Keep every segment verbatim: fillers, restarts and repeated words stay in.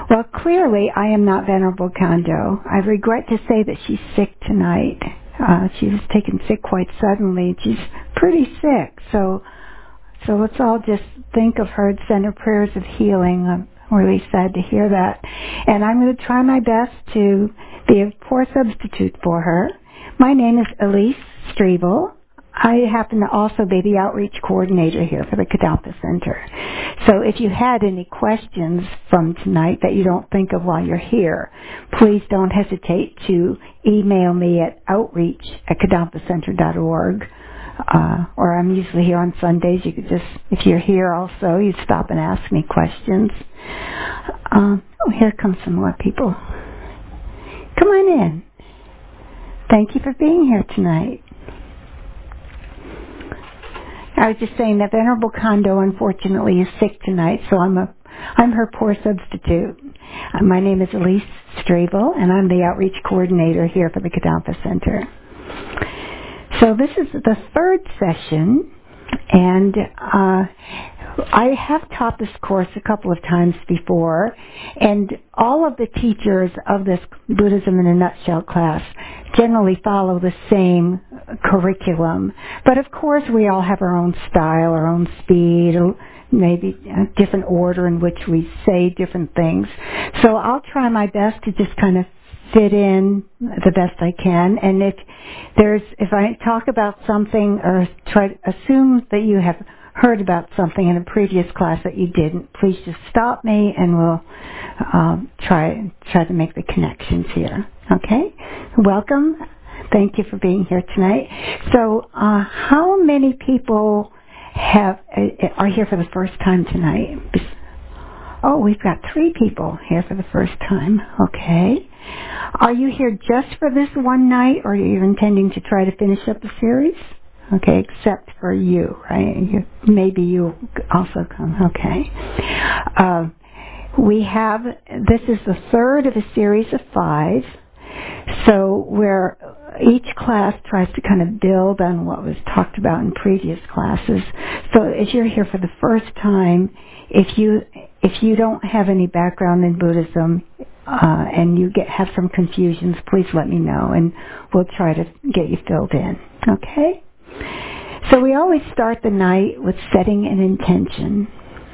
Well, clearly I am not Venerable Kondo. I regret to say that she's sick tonight. Uh, she was taken sick quite suddenly. She's pretty sick, so so let's all just think of her and send her prayers of healing. I'm really sad to hear that. And I'm going to try my best to be a poor substitute for her. My name is Elise Strebel. I happen to also be the outreach coordinator here for the Kadampa Center. So if you had any questions from tonight that you don't think of while you're here, please don't hesitate to email me at outreach at kadampa center dot org. Uh, or I'm usually here on Sundays. You could just, if you're here also, you stop and ask me questions. Um, oh, here come some more people. Come on in. Thank you for being here tonight. I was just saying that Venerable Kondo, unfortunately, is sick tonight, so I'm a, I'm her poor substitute. Uh, my name is Elise Strebel, and I'm the outreach coordinator here for the Kadampa Center. So this is the third session, and uh, I have taught this course a couple of times before, and all of the teachers of this Buddhism in a Nutshell class generally follow the same curriculum. But of course we all have our own style, our own speed, or maybe a different order in which we say different things. So I'll try my best to just kind of fit in the best I can, and if there's if I talk about something or try to assume that you have heard about something in a previous class that you didn't, please just stop me and we'll um, try try to make the connections here. Okay? Welcome. Thank you for being here tonight. So, uh, how many people have uh, are here for the first time tonight? Oh, we've got three people here for the first time. Okay. Are you here just for this one night, or are you intending to try to finish up the series? Okay, except for you, right? You, maybe you also come. Okay. Uh, we have, this is the third of a series of five. So where each class tries to kind of build on what was talked about in previous classes. So if you're here for the first time, if you if you don't have any background in Buddhism uh, and you get have some confusions, please let me know, and we'll try to get you filled in. Okay? So we always start the night with setting an intention.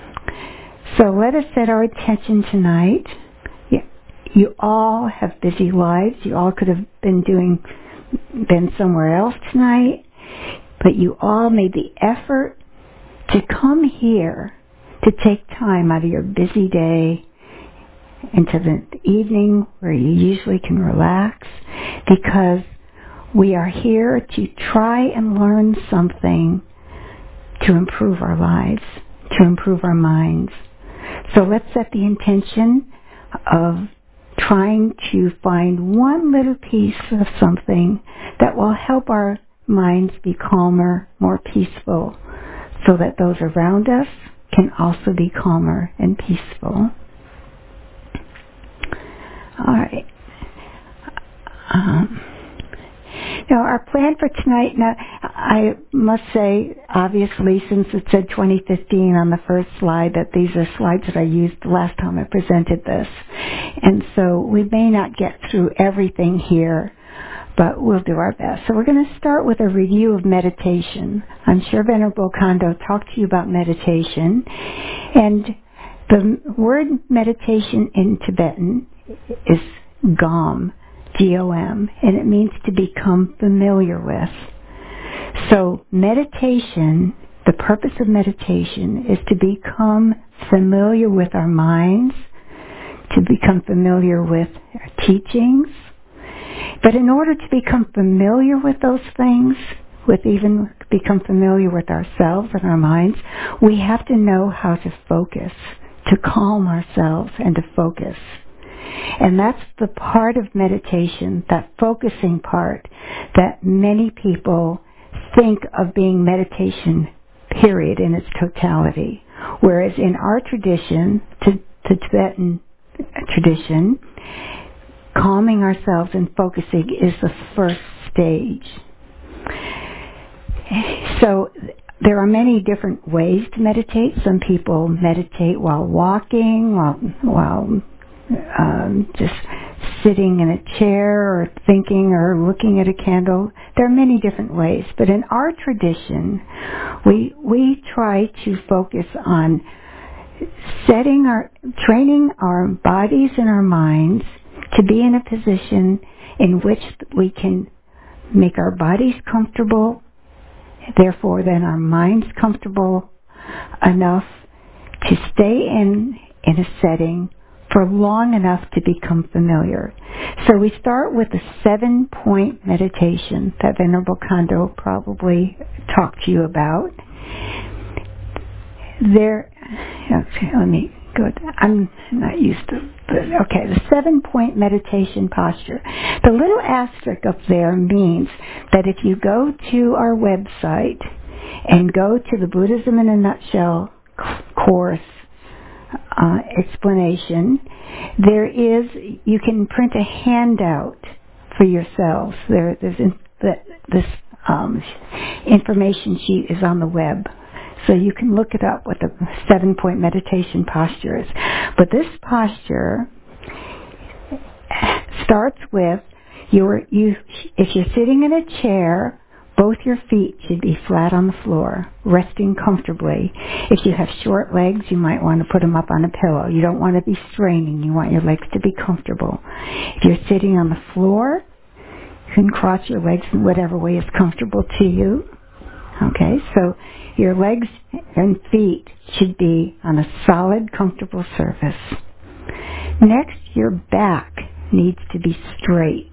So let us set our intention tonight. You, you all have busy lives. You all could have been doing been somewhere else tonight, but you all made the effort to come here to take time out of your busy day into the evening where you usually can relax, because we are here to try and learn something to improve our lives, to improve our minds. So let's set the intention of trying to find one little piece of something that will help our minds be calmer, more peaceful, so that those around us can also be calmer and peaceful. All right. Um, now, our plan for tonight, now, I must say, obviously, since it said twenty fifteen on the first slide, that these are slides that I used the last time I presented this. And so we may not get through everything here, but we'll do our best. So we're going to start with a review of meditation. I'm sure Venerable Kondo talked to you about meditation. And the word meditation in Tibetan is gom, G O M, and it means to become familiar with. So meditation, the purpose of meditation is to become familiar with our minds, to become familiar with our teachings. But in order to become familiar with those things, with even become familiar with ourselves and our minds, we have to know how to focus, to calm ourselves and to focus. And that's the part of meditation, that focusing part, that many people think of being meditation, period, in its totality. Whereas in our tradition, to, to Tibetan tradition, calming ourselves and focusing is the first stage. So there are many different ways to meditate. Some people meditate while walking, while while um, just sitting in a chair or thinking or looking at a candle. There are many different ways, but in our tradition, we we try to focus on setting our, training our bodies and our minds to be in a position in which we can make our bodies comfortable, therefore then our minds comfortable enough to stay in in a setting for long enough to become familiar. So we start with a seven-point meditation that Venerable Kondo probably talked to you about. There, okay, let me go. I'm not used to this. Okay, the seven-point meditation posture. The little asterisk up there means that if you go to our website and go to the Buddhism in a Nutshell course uh, explanation, there is, you can print a handout for yourselves. There, there's in, the, this um, information sheet is on the web. So you can look it up what the seven-point meditation posture is. But this posture starts with your, you, if you're sitting in a chair, both your feet should be flat on the floor, resting comfortably. If you have short legs, you might want to put them up on a pillow. You don't want to be straining. You want your legs to be comfortable. If you're sitting on the floor, you can cross your legs in whatever way is comfortable to you. Okay, so your legs and feet should be on a solid, comfortable surface. Next, your back needs to be straight.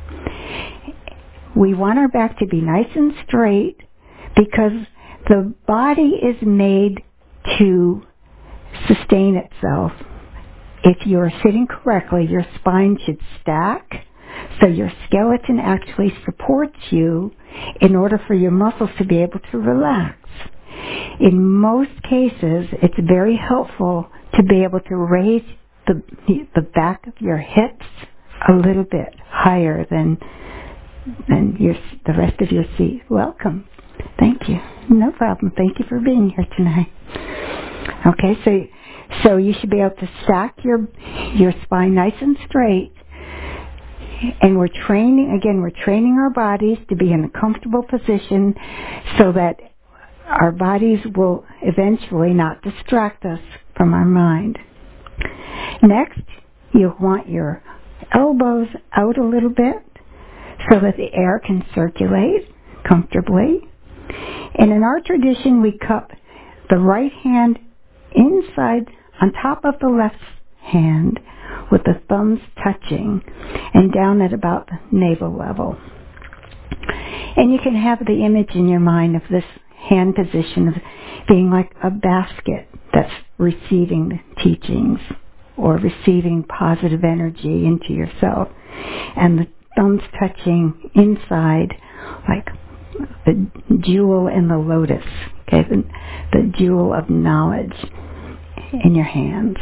We want our back to be nice and straight because the body is made to sustain itself. If you're sitting correctly, your spine should stack, so your skeleton actually supports you in order for your muscles to be able to relax. In most cases, it's very helpful to be able to raise the the back of your hips a little bit higher than than your, the rest of your seat. Welcome. Thank you. No problem. Thank you for being here tonight. Okay, so so you should be able to stack your your spine nice and straight. And we're training, again, we're training our bodies to be in a comfortable position so that our bodies will eventually not distract us from our mind. Next, you'll want your elbows out a little bit so that the air can circulate comfortably. And in our tradition, we cup the right hand inside, on top of the left hand, with the thumbs touching and down at about the navel level. And you can have the image in your mind of this hand position of being like a basket that's receiving the teachings or receiving positive energy into yourself. And the thumbs touching inside like the jewel in the lotus, okay, the, the jewel of knowledge in your hands.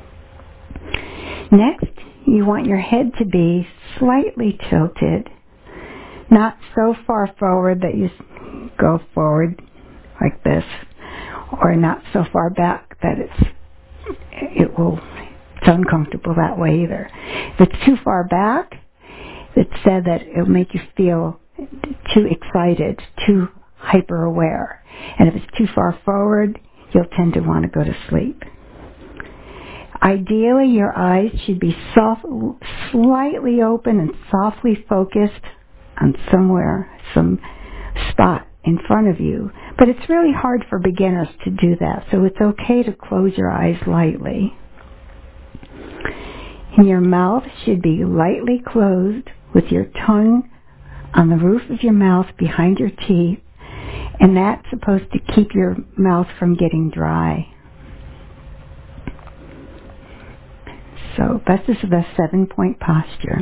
Next, you want your head to be slightly tilted, not so far forward that you go forward like this, or not so far back that it's it will it's uncomfortable that way either. If it's too far back, it's said that it'll make you feel too excited, too hyper aware, and if it's too far forward, you'll tend to want to go to sleep. Ideally, your eyes should be soft, slightly open and softly focused on somewhere, some spot in front of you. But it's really hard for beginners to do that, so it's okay to close your eyes lightly. And your mouth should be lightly closed with your tongue on the roof of your mouth behind your teeth, and that's supposed to keep your mouth from getting dry. So this is the seven-point posture.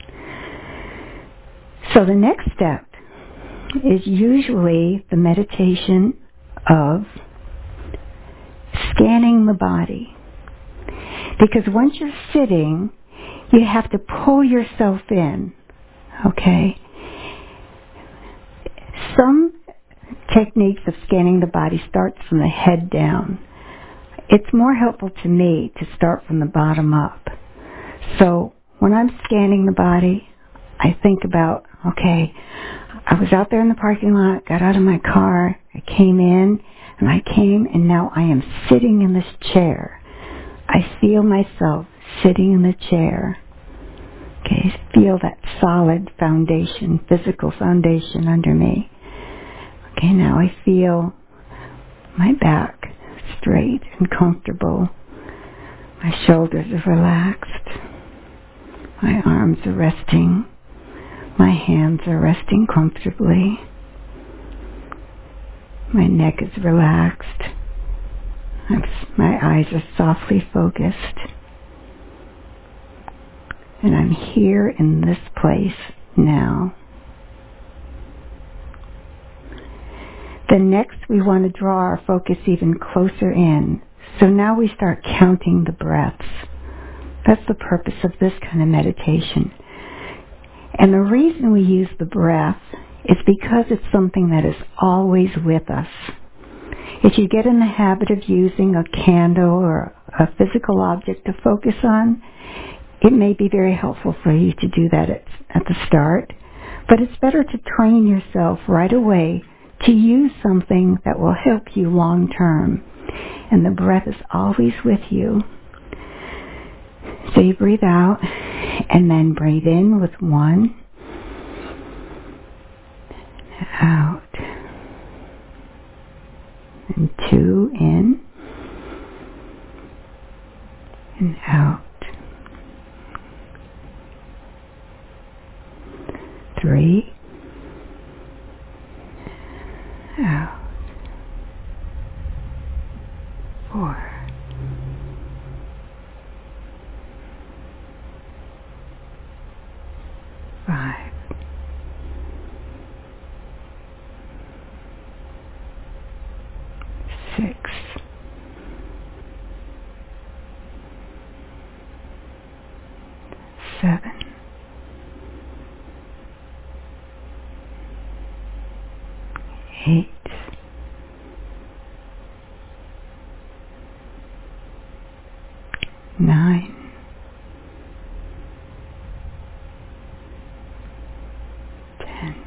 So the next step is usually the meditation of scanning the body. Because once you're sitting, you have to pull yourself in, okay? Some techniques of scanning the body starts from the head down. It's more helpful to me to start from the bottom up. So when I'm scanning the body, I think about, okay, I was out there in the parking lot, got out of my car, I came in, and I came, and now I am sitting in this chair. I feel myself sitting in the chair. Okay, feel that solid foundation, physical foundation under me. Okay, now I feel my back straight and comfortable. My shoulders are relaxed. My arms are resting. My hands are resting comfortably. My neck is relaxed. I'm, my eyes are softly focused. And I'm here in this place now. Then next we want to draw our focus even closer in. So now we start counting the breaths. That's the purpose of this kind of meditation. And the reason we use the breath is because it's something that is always with us. If you get in the habit of using a candle or a physical object to focus on, it may be very helpful for you to do that at, at the start. But it's better to train yourself right away to use something that will help you long term. And the breath is always with you. So you breathe out and then breathe in with one. Out. And two in. And out. Three. Out. Four. Five. Six. Seven. Eight. Nine. Ten.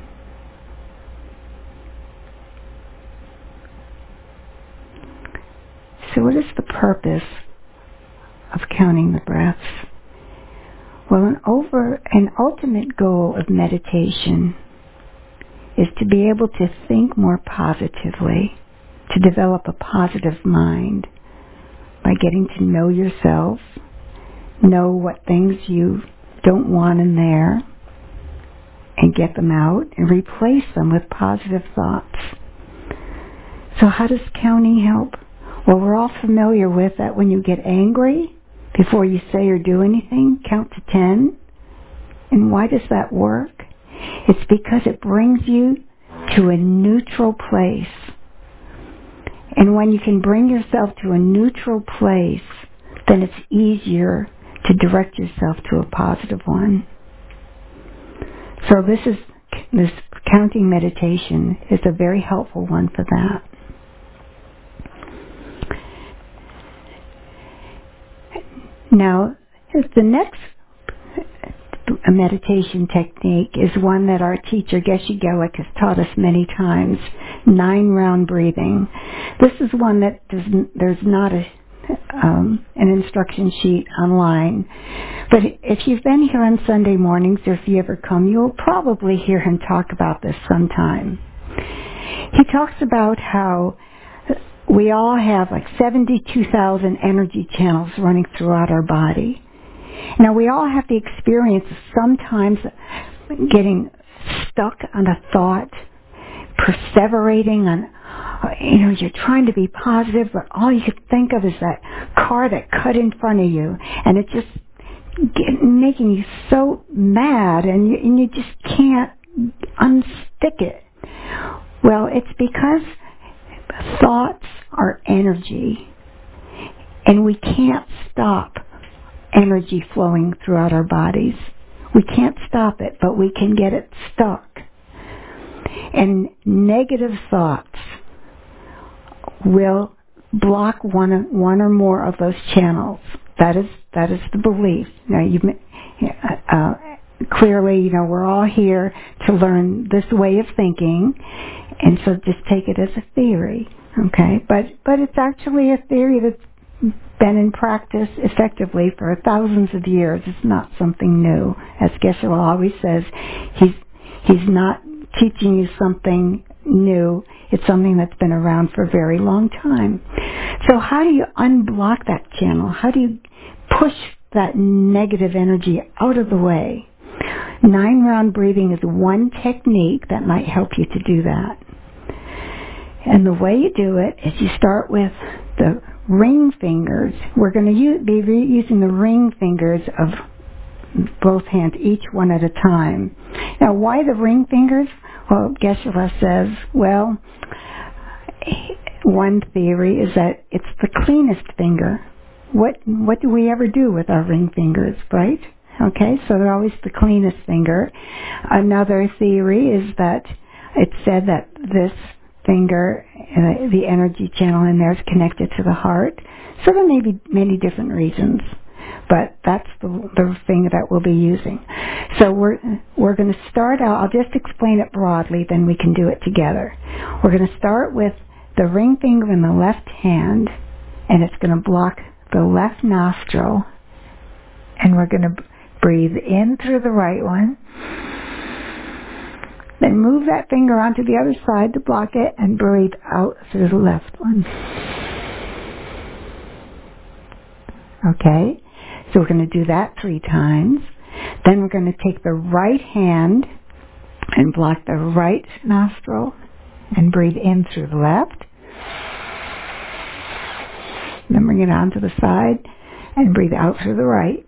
So what is the purpose of counting the breaths? Well, an over an ultimate goal of meditation is to be able to think more positively, to develop a positive mind by getting to know yourself, know what things you don't want in there, and get them out and replace them with positive thoughts. So how does counting help? Well, we're all familiar with that when you get angry, before you say or do anything, count to ten. And why does that work? It's because it brings you to a neutral place. And when you can bring yourself to a neutral place, then it's easier to direct yourself to a positive one. So this is this counting meditation is a very helpful one for that. Now, the next meditation technique is one that our teacher Geshe Gelik has taught us many times, nine-round breathing. This is one that doesn't, there's not a, um, an instruction sheet online. But if you've been here on Sunday mornings, or if you ever come, you'll probably hear him talk about this sometime. He talks about how we all have like seventy-two thousand energy channels running throughout our body. Now, we all have the experience of sometimes getting stuck on a thought, perseverating on, you know, you're trying to be positive, but all you could think of is that car that cut in front of you, and it's just get, making you so mad, and you, and you just can't unstick it. Well, it's because thoughts are energy, and we can't stop energy flowing throughout our bodies. We can't stop it, but we can get it stuck. And negative thoughts will block one, one or more of those channels. That is that is the belief. Now, you uh, clearly, you know, we're all here to learn this way of thinking, and so just take it as a theory, okay? But but it's actually a theory that's been in practice effectively for thousands of years. It's not something new. As Geshe-la always says, he's he's not teaching you something new. It's something that's been around for a very long time. So how do you unblock that channel? How do you push that negative energy out of the way? Nine round breathing is one technique that might help you to do that. And the way you do it is you start with the ring fingers. We're going to use, be re- using the ring fingers of both hands, each one at a time. Now, why the ring fingers? Well, Geshe-la says, well, one theory is that it's the cleanest finger. What what do we ever do with our ring fingers, right? Okay, so they're always the cleanest finger. Another theory is that it's said that this finger, uh, the energy channel in there, is connected to the heart. So there may be many different reasons, but that's the, the thing that we'll be using. So we're we're going to start out. I'll just explain it broadly, then we can do it together. We're going to start with the ring finger in the left hand, and it's going to block the left nostril, and we're going to breathe in through the right one. Then move that finger onto the other side to block it, and breathe out through the left one. Okay? So we're going to do that three times. Then we're going to take the right hand and block the right nostril and breathe in through the left. Then bring it onto the side and breathe out through the right.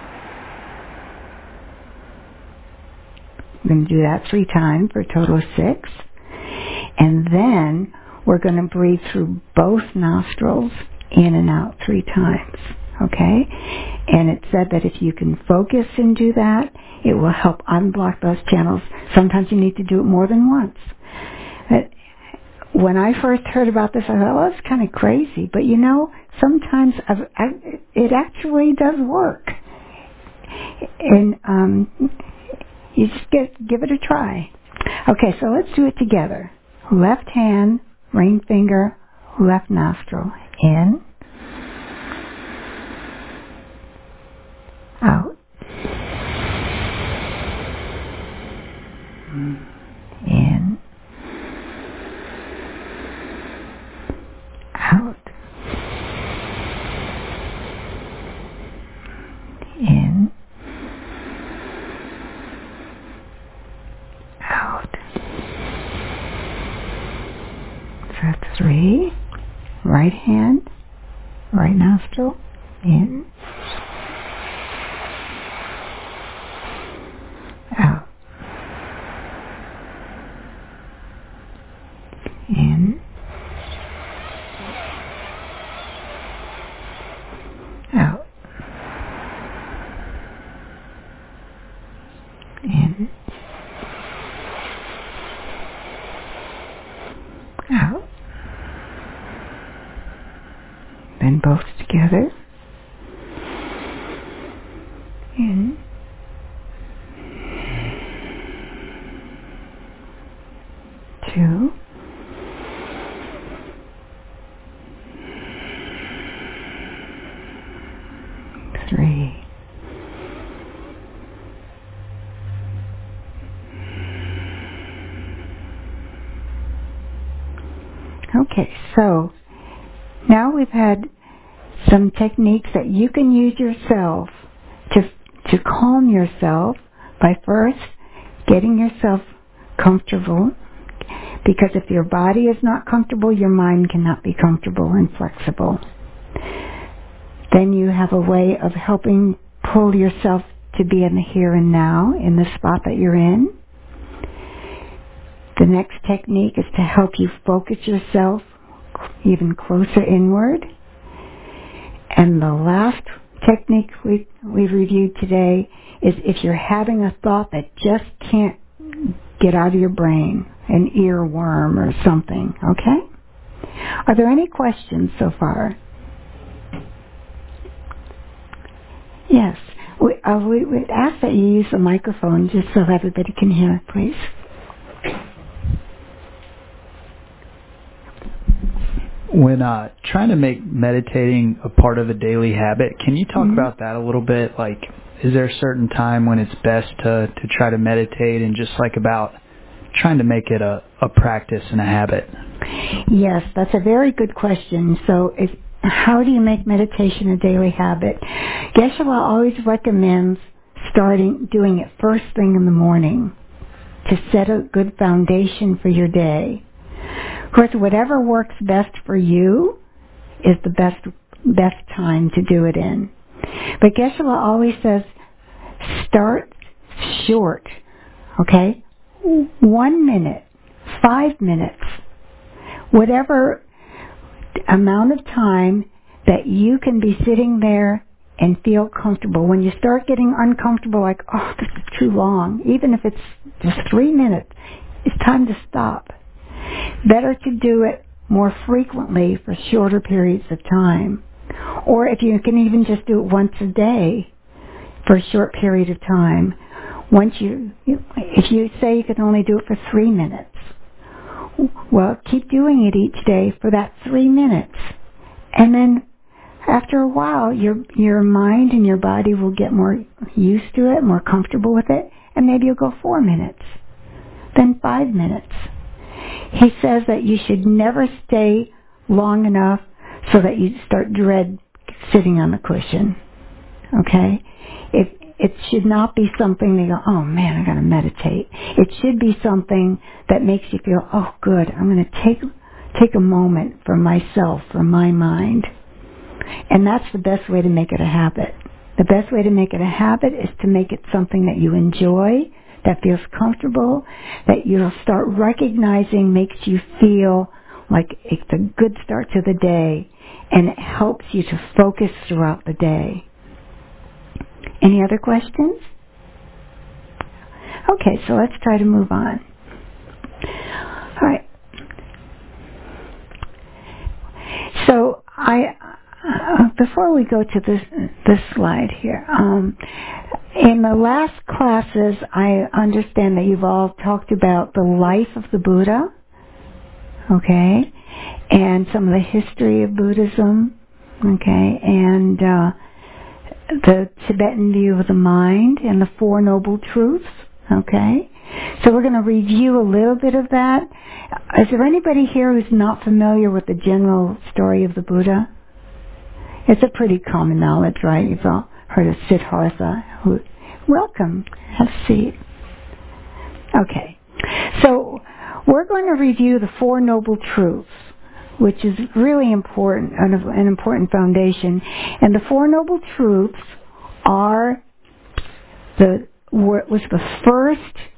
We're going to do that three times for a total of six. And then we're going to breathe through both nostrils in and out three times. Okay? And it's said that if you can focus and do that, it will help unblock those channels. Sometimes you need to do it more than once. But when I first heard about this, I thought, well, that's kind of crazy. But you know, sometimes I've, I, it actually does work. And um, you just get, give it a try. Okay, so let's do it together. Left hand, ring finger, left nostril. In. Out. In. Out. In. Out. So that's three. Right hand, right nostril. In. Out. In. Out. In. Out. Then both together. In. Two. Three. Okay, so now we've had some techniques that you can use yourself to to calm yourself by first getting yourself comfortable, because if your body is not comfortable, your mind cannot be comfortable and flexible. Then you have a way of helping pull yourself to be in the here and now, in the spot that you're in. The next technique is to help you focus yourself even closer inward. And the last technique we, we've reviewed today is if you're having a thought that just can't get out of your brain, an earworm or something, okay? Are there any questions so far? Yes. We, uh, we would ask that you use the microphone just so everybody can hear, please. When uh, trying to make meditating a part of a daily habit, can you talk mm-hmm. about that a little bit? Like, is there a certain time when it's best to, to try to meditate, and just like about trying to make it a, a practice and a habit? Yes, that's a very good question. So if, how do you make meditation a daily habit? Geshe-la always recommends starting doing it first thing in the morning to set a good foundation for your day. Of course, whatever works best for you is the best best time to do it in. But Geshe-la always says, start short, okay? One minute, five minutes, whatever amount of time that you can be sitting there and feel comfortable. When you start getting uncomfortable, like, oh, this is too long, even if it's just three minutes, it's time to stop. Better to do it more frequently for shorter periods of time. Or if you can even just do it once a day for a short period of time. Once you, if you say you can only do it for three minutes, well, keep doing it each day for that three minutes. And then after a while, your your mind and your body will get more used to it, more comfortable with it, and maybe you'll go four minutes, then five minutes. He says that you should never stay long enough so that you start dread sitting on the cushion. Okay? It it should not be something that you go, oh man, I gotta meditate. It should be something that makes you feel, oh good, I'm gonna take take a moment for myself, for my mind. And that's the best way to make it a habit. The best way to make it a habit is to make it something that you enjoy, that feels comfortable, that you'll start recognizing makes you feel like it's a good start to the day, and it helps you to focus throughout the day. Any other questions? Okay, so let's try to move on. All right. So I, uh, before we go to this this slide here, um, in the last classes, I understand that you've all talked about the life of the Buddha, okay, and some of the history of Buddhism, okay, and uh, the Tibetan view of the mind and the Four Noble Truths, okay. So we're going to review a little bit of that. Is there anybody here who's not familiar with the general story of the Buddha? It's a pretty common knowledge, right? You've all heard of Siddhartha. Who, welcome. Have a seat. Okay. So we're going to review the Four Noble Truths, which is really important, an important foundation. And the Four Noble Truths are the was the first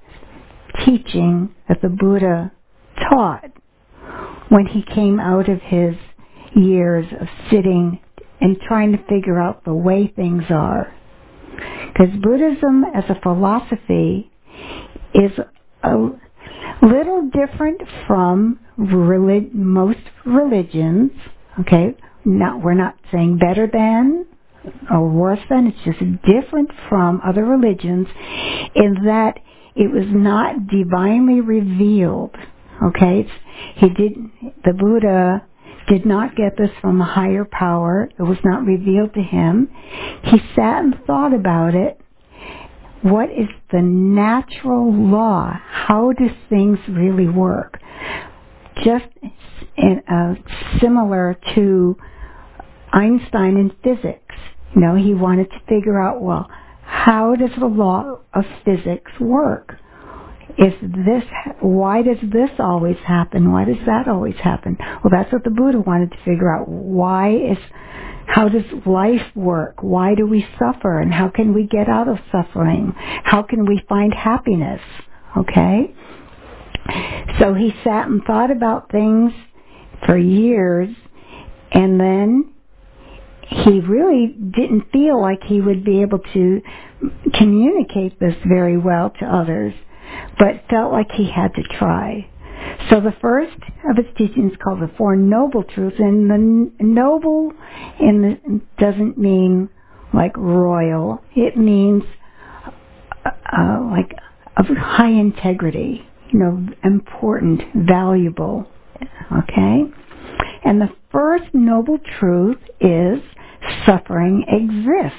teaching that the Buddha taught when he came out of his years of sitting and trying to figure out the way things are. Because Buddhism as a philosophy is a little different from relig- most religions. Okay, now we're not saying better than or worse than, it's just different from other religions in that it was not divinely revealed. Okay, it's, he did the Buddha did not get this from a higher power. It was not revealed to him. He sat and thought about it. What is the natural law? How do things really work? Just in, uh, similar to Einstein in physics. You know, he wanted to figure out, well, how does the law of physics work? Is this, why does this always happen? Why does that always happen? Well, that's what the Buddha wanted to figure out. Why is, how does life work? Why do we suffer? And how can we get out of suffering? How can we find happiness? Okay? So he sat and thought about things for years, and then he really didn't feel like he would be able to communicate this very well to others, but felt like he had to try. So the first of his teachings is called the Four Noble Truths, and the noble in the, doesn't mean like royal. It means uh, like of high integrity, you know, important, valuable. Okay? And the first noble truth is suffering exists.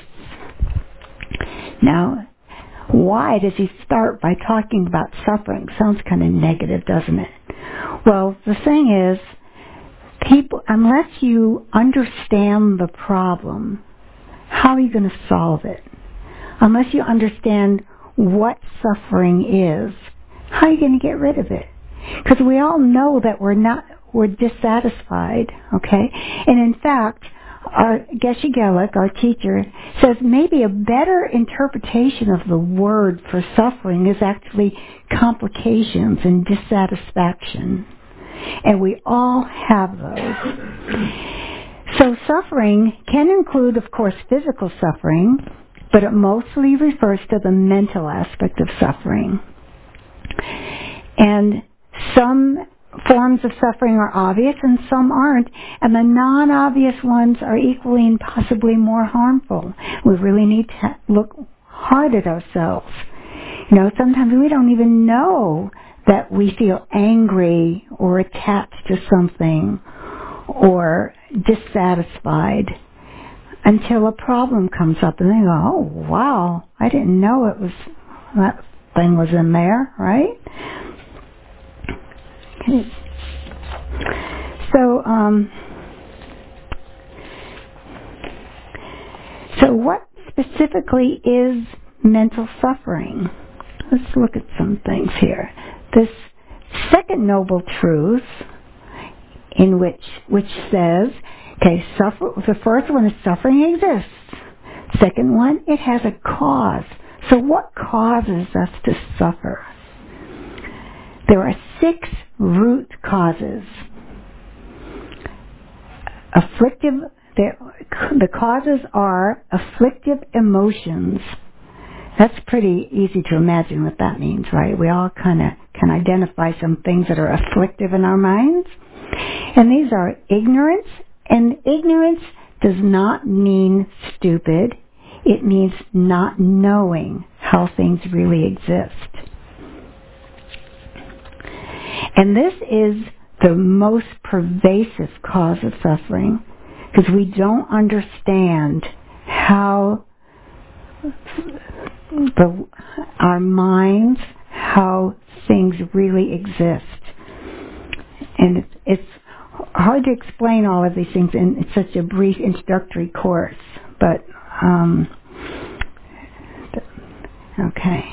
Now, why does he start by talking about suffering? Sounds kind of negative, doesn't it? Well, the thing is, people, unless you understand the problem, how are you going to solve it? Unless you understand what suffering is, how are you going to get rid of it? Because we all know that we're not, we're dissatisfied, okay? And in fact, our Geshe Gelik, our teacher, says maybe a better interpretation of the word for suffering is actually complications and dissatisfaction. And we all have those. So suffering can include, of course, physical suffering, but it mostly refers to the mental aspect of suffering. And some forms of suffering are obvious and some aren't, and the non-obvious ones are equally and possibly more harmful. We really need to look hard at ourselves. You know, sometimes we don't even know that we feel angry or attached to something or dissatisfied until a problem comes up and they go, oh, wow, I didn't know it was, that thing was in there, right? Okay. So, um, so what specifically is mental suffering? Let's look at some things here. This second noble truth, in which which says, okay, suffer. The first one is suffering exists. Second one, it has a cause. So what causes us to suffer? There are six root causes. Afflictive, the causes are afflictive emotions. That's pretty easy to imagine what that means, right? We all kind of can identify some things that are afflictive in our minds. And these are ignorance, and ignorance does not mean stupid. It means not knowing how things really exist. And this is the most pervasive cause of suffering, because we don't understand how the, our minds, how things really exist. And it's, it's hard to explain all of these things in such a brief introductory course, but um, okay.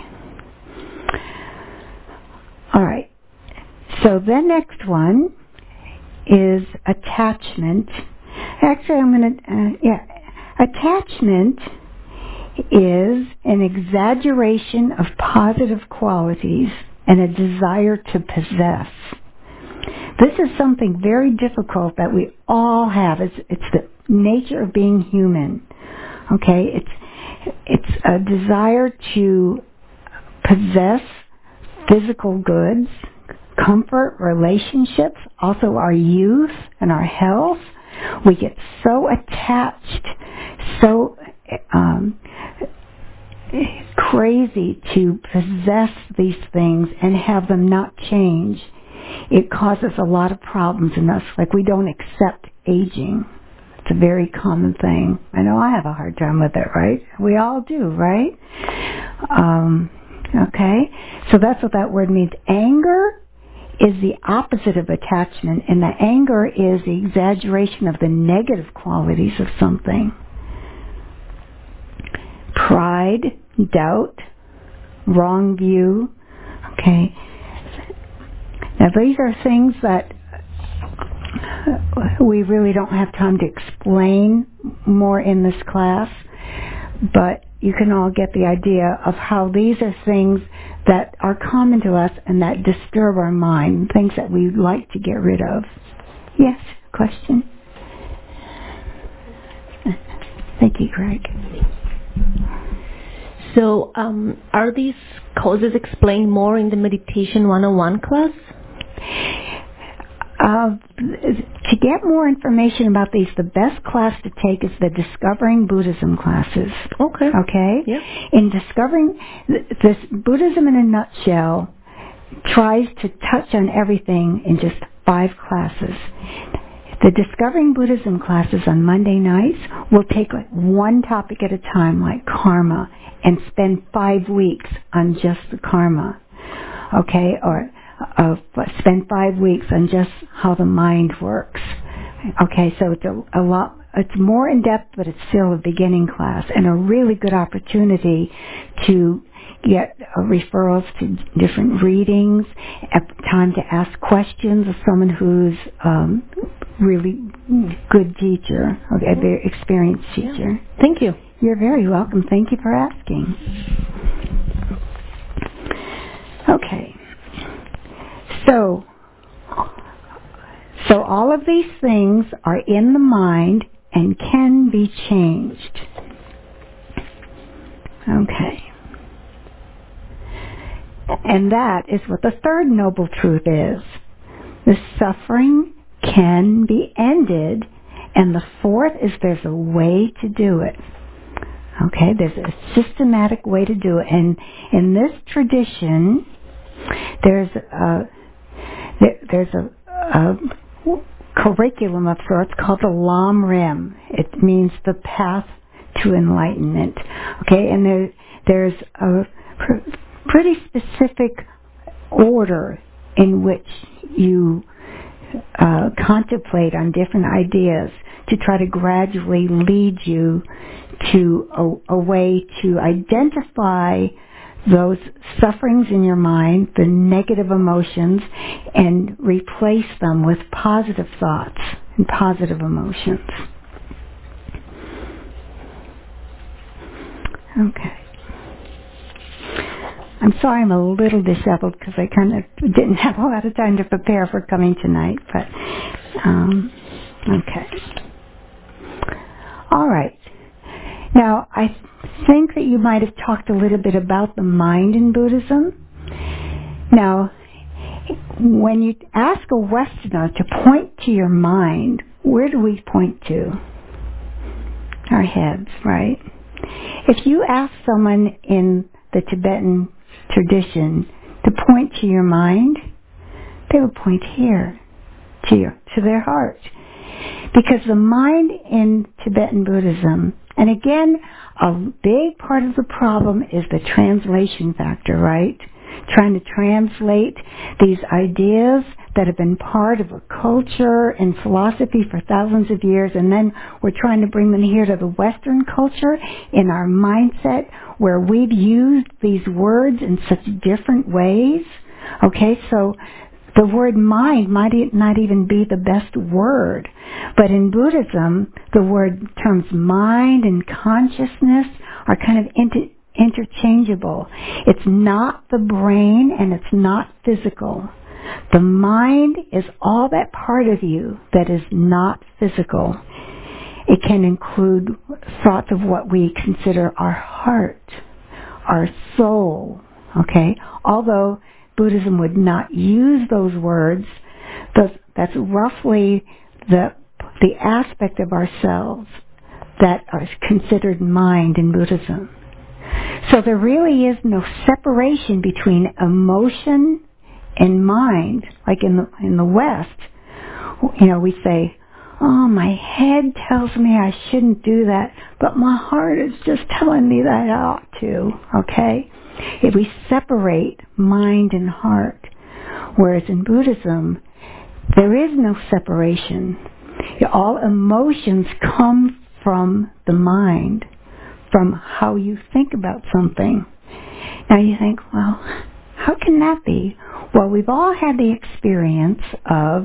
All right. So the next one is attachment. Actually, I'm going to, uh, yeah. Attachment is an exaggeration of positive qualities and a desire to possess. This is something very difficult that we all have. It's, it's the nature of being human. Okay? It's, it's a desire to possess physical goods, comfort, relationships, also our youth and our health. We get so attached, so um, crazy to possess these things and have them not change. It causes a lot of problems in us, like we don't accept aging. It's a very common thing. I know I have a hard time with it, right? We all do, right? Um, okay, so that's what that word means. Anger is the opposite of attachment, and the anger is the exaggeration of the negative qualities of something. Pride, doubt, wrong view. Okay. Now these are things that we really don't have time to explain more in this class, but you can all get the idea of how these are things that are common to us and that disturb our mind, things that we'd like to get rid of. Yes, question? Thank you, Greg. So, um, are these causes explained more in the Meditation one oh one class? Uh, to get more information about these, the best class to take is the Discovering Buddhism classes. Okay. Okay? Yeah. In Discovering, this Buddhism in a nutshell tries to touch on everything in just five classes. The Discovering Buddhism classes on Monday nights will take like one topic at a time, like karma, and spend five weeks on just the karma. Okay? Or uh, spend five weeks on just how the mind works. Okay, so it's a, a lot, it's more in depth, but it's still a beginning class and a really good opportunity to get uh, referrals to different readings, at time to ask questions of someone who's um, really good teacher, okay, a very experienced teacher. Yeah. Thank you. You're very welcome. Thank you for asking. Okay. So, so all of these things are in the mind and can be changed. Okay. And that is what the third noble truth is. The suffering can be ended, and the fourth is there's a way to do it. Okay, there's a systematic way to do it. And in this tradition, there's a, there, there's a, a curriculum of sorts called the Lam Rim. It means the path to enlightenment. Okay, and there, there's a pr- pretty specific order in which you uh, contemplate on different ideas to try to gradually lead you to a, a way to identify those sufferings in your mind, the negative emotions, and replace them with positive thoughts and positive emotions. Okay. I'm sorry I'm a little disheveled because I kind of didn't have a lot of time to prepare for coming tonight, but um, okay. All right. Now, I think that you might have talked a little bit about the mind in Buddhism. Now, when you ask a Westerner to point to your mind, where do we point to? Our heads, right? If you ask someone in the Tibetan tradition to point to your mind, they would point here, to your, to their heart. Because the mind in Tibetan Buddhism, and again, a big part of the problem is the translation factor, right? Trying to translate these ideas that have been part of a culture and philosophy for thousands of years, and then we're trying to bring them here to the Western culture in our mindset where we've used these words in such different ways. Okay, so the word mind might not even be the best word. But in Buddhism, the word terms mind and consciousness are kind of inter- interchangeable. It's not the brain and it's not physical. The mind is all that part of you that is not physical. It can include thoughts of what we consider our heart, our soul, okay? Although Buddhism would not use those words, that's roughly the the aspect of ourselves that are considered mind in Buddhism. So there really is no separation between emotion and mind. Like in the in the West, you know, we say, "Oh, my head tells me I shouldn't do that, but my heart is just telling me that I ought to." Okay? If we separate mind and heart, whereas in Buddhism, there is no separation. All emotions come from the mind, from how you think about something. Now you think, well, how can that be? Well, we've all had the experience of,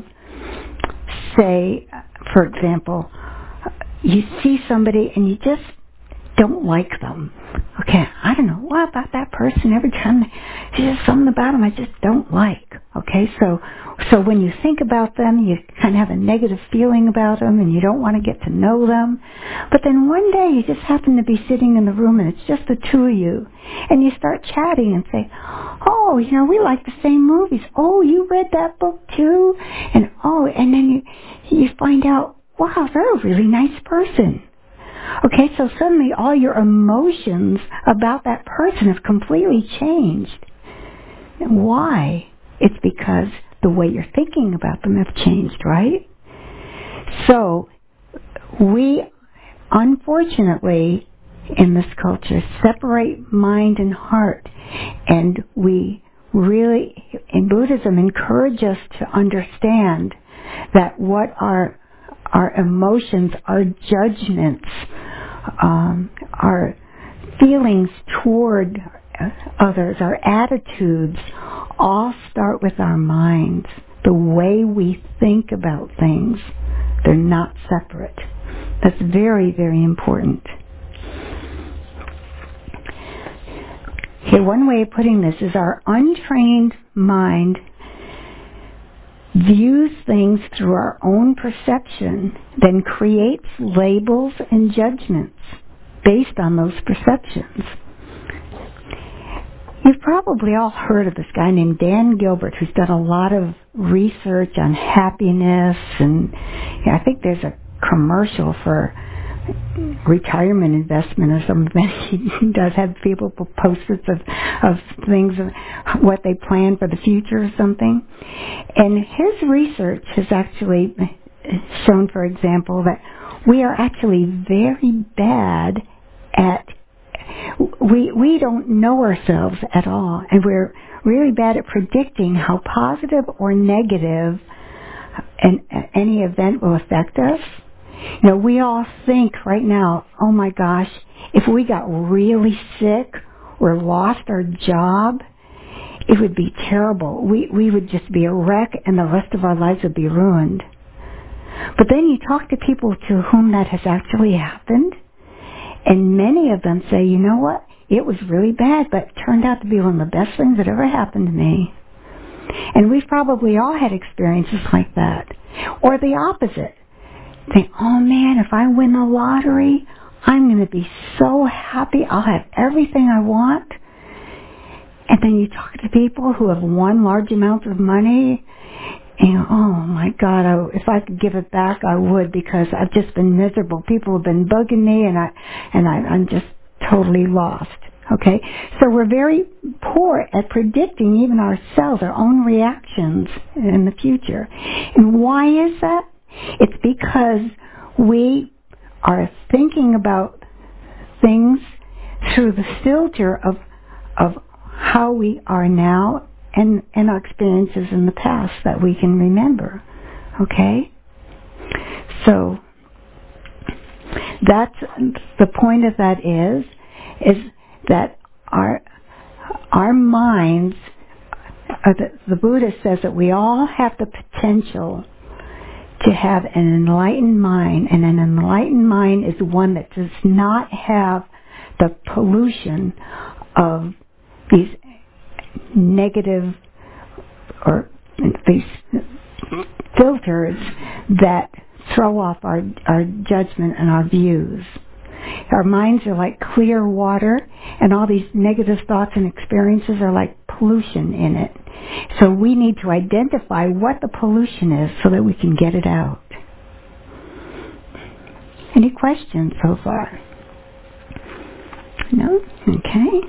say, for example, you see somebody and you just don't like them. Okay, I don't know what about that person. Every time there's just something about them I just don't like. Okay, so So when you think about them, you kind of have a negative feeling about them and you don't want to get to know them. But then one day you just happen to be sitting in the room and it's just the two of you. And you start chatting and say, oh, you know, we like the same movies. Oh, you read that book too? And oh, and then you, you find out, wow, they're a really nice person. Okay, so suddenly all your emotions about that person have completely changed. And why? It's because the way you're thinking about them have changed, right? So we, unfortunately, in this culture, separate mind and heart. And we really, in Buddhism, encourage us to understand that what our our emotions, our judgments, um, our feelings toward others, our attitudes, all start with our minds. The way we think about things, they're not separate. That's very, very important. Okay, one way of putting this is our untrained mind views things through our own perception, then creates labels and judgments based on those perceptions. You've probably all heard of this guy named Dan Gilbert, who's done a lot of research on happiness, and yeah, I think there's a commercial for retirement investment or something. He does have people posters of, of things, of what they plan for the future or something. And his research has actually shown, for example, that we are actually very bad at We we don't know ourselves at all, and we're really bad at predicting how positive or negative an, any event will affect us. You know, we all think right now, oh my gosh, if we got really sick or lost our job, it would be terrible. We we would just be a wreck, and the rest of our lives would be ruined. But then you talk to people to whom that has actually happened, and many of them say, you know what, it was really bad, but it turned out to be one of the best things that ever happened to me. And we've probably all had experiences like that. Or the opposite. Think, oh man, if I win the lottery, I'm going to be so happy. I'll have everything I want. And then you talk to people who have won large amounts of money, and oh my God, I, if I could give it back, I would, because I've just been miserable. People have been bugging me, and I, and I, I'm just totally lost. Okay, so we're very poor at predicting even ourselves, our own reactions in the future. And why is that? It's because we are thinking about things through the filter of of how we are now and, and our experiences in the past that we can remember. Okay? So that's the point of that is is that our our minds, uh, the, the Buddha says that we all have the potential to have an enlightened mind, and an enlightened mind is one that does not have the pollution of these negative or these filters that throw off our, our judgment and our views. Our minds are like clear water, and all these negative thoughts and experiences are like pollution in it. So we need to identify what the pollution is so that we can get it out. Any questions so far? No? Okay.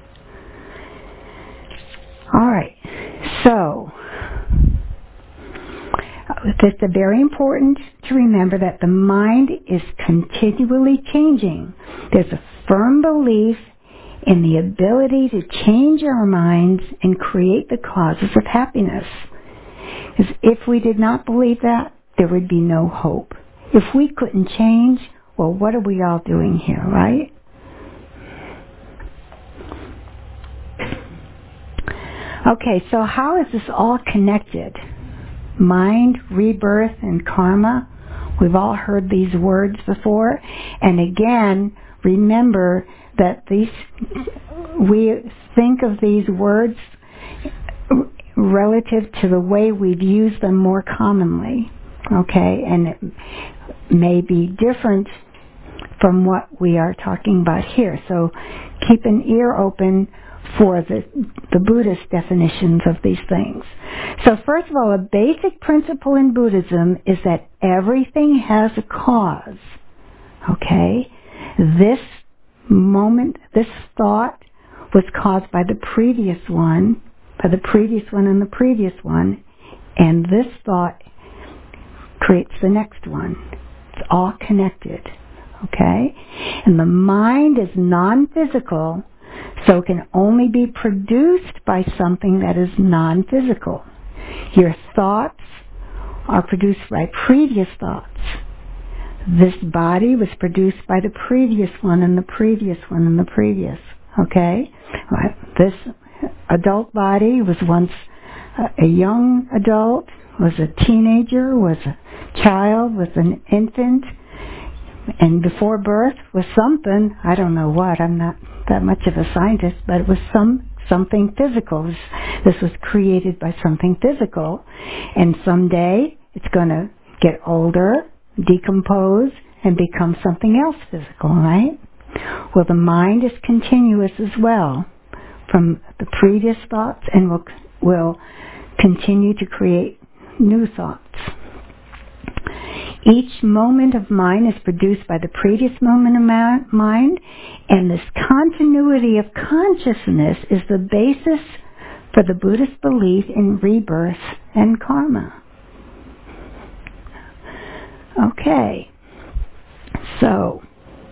All right. So, it's very important to remember that the mind is continually changing. There's a firm belief in the ability to change our minds and create the causes of happiness. Because if we did not believe that, there would be no hope. If we couldn't change, well, what are we all doing here, right? Okay, so how is this all connected? Mind, rebirth, and karma. We've all heard these words before. And again, remember that these, we think of these words relative to the way we've used them more commonly. Okay, and it may be different from what we are talking about here. So keep an ear open for the, the Buddhist definitions of these things. So first of all, a basic principle in Buddhism is that everything has a cause. Okay? This moment, this thought was caused by the previous one, by the previous one and the previous one, and this thought creates the next one. It's all connected. Okay? And the mind is non-physical, so it can only be produced by something that is non-physical. Your thoughts are produced by previous thoughts. This body was produced by the previous one and the previous one and the previous. Okay? This adult body was once a young adult, was a teenager, was a child, was an infant, and before birth was something, I don't know what, I'm not that much of a scientist, but it was some something physical. This was created by something physical, and someday it's going to get older, decompose, and become something else physical, right? Well, the mind is continuous as well from the previous thoughts, and will will continue to create new thoughts. Each moment of mind is produced by the previous moment of ma- mind, and this continuity of consciousness is the basis for the Buddhist belief in rebirth and karma. Okay, so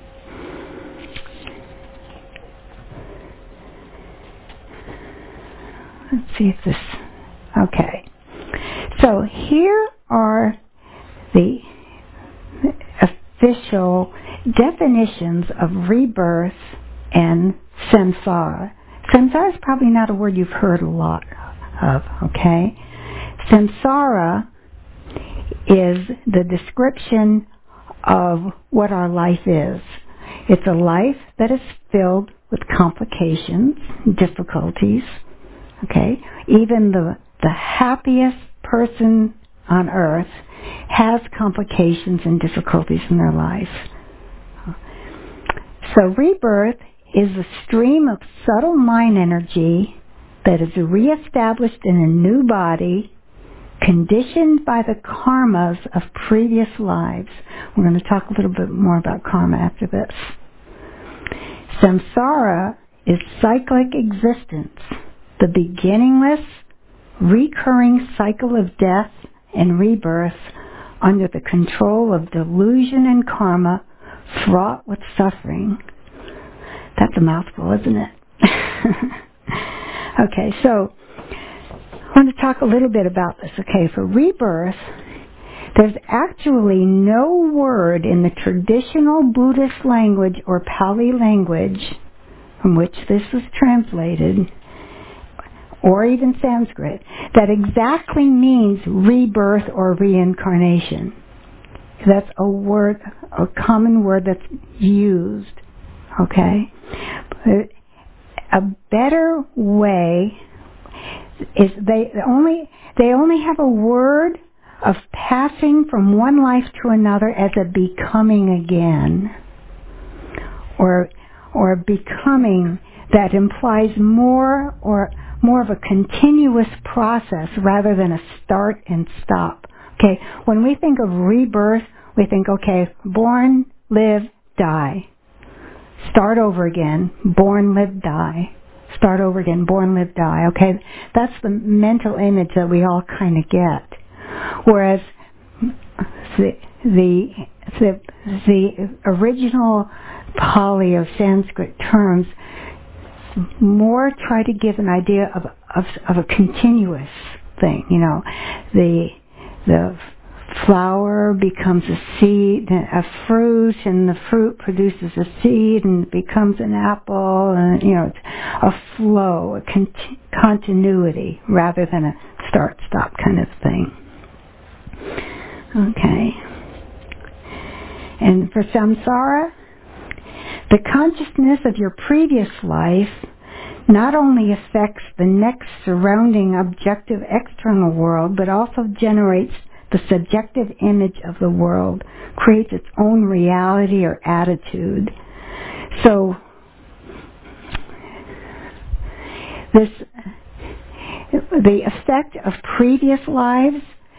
let's see if this, okay. So here are the official definitions of rebirth and samsara. Samsara is probably not a word you've heard a lot of, okay? Samsara is the description of what our life is. It's a life that is filled with complications, difficulties, okay? Even the, the happiest person on earth has complications and difficulties in their life. So rebirth is a stream of subtle mind energy that is reestablished in a new body, conditioned by the karmas of previous lives. We're going to talk a little bit more about karma after this. Samsara is cyclic existence, the beginningless, recurring cycle of death and rebirth under the control of delusion and karma fraught with suffering. That's a mouthful, isn't it? Okay, so I want to talk a little bit about this. Okay, for rebirth, there's actually no word in the traditional Buddhist language or Pali language from which this was translated, or even Sanskrit, that exactly means rebirth or reincarnation. That's a word, a common word that's used, okay? But a better way is they only they only have a word of passing from one life to another as a becoming again, or or becoming that implies more or more of a continuous process rather than a start and stop. Okay, when we think of rebirth, we think, okay, born, live, die. Start over again, born, live, die. Start over again, born, live, die. Okay, that's the mental image that we all kind of get. Whereas the, the, the, the original Pali or Sanskrit terms more try to give an idea of, of of a continuous thing. You know, the the flower becomes a seed, a fruit, and the fruit produces a seed and becomes an apple, and you know, it's a flow, a con- continuity rather than a start-stop kind of thing. Okay. And for samsara, the consciousness of your previous life not only affects the next surrounding objective external world, but also generates the subjective image of the world, creates its own reality or attitude. So, this, the effect of previous lives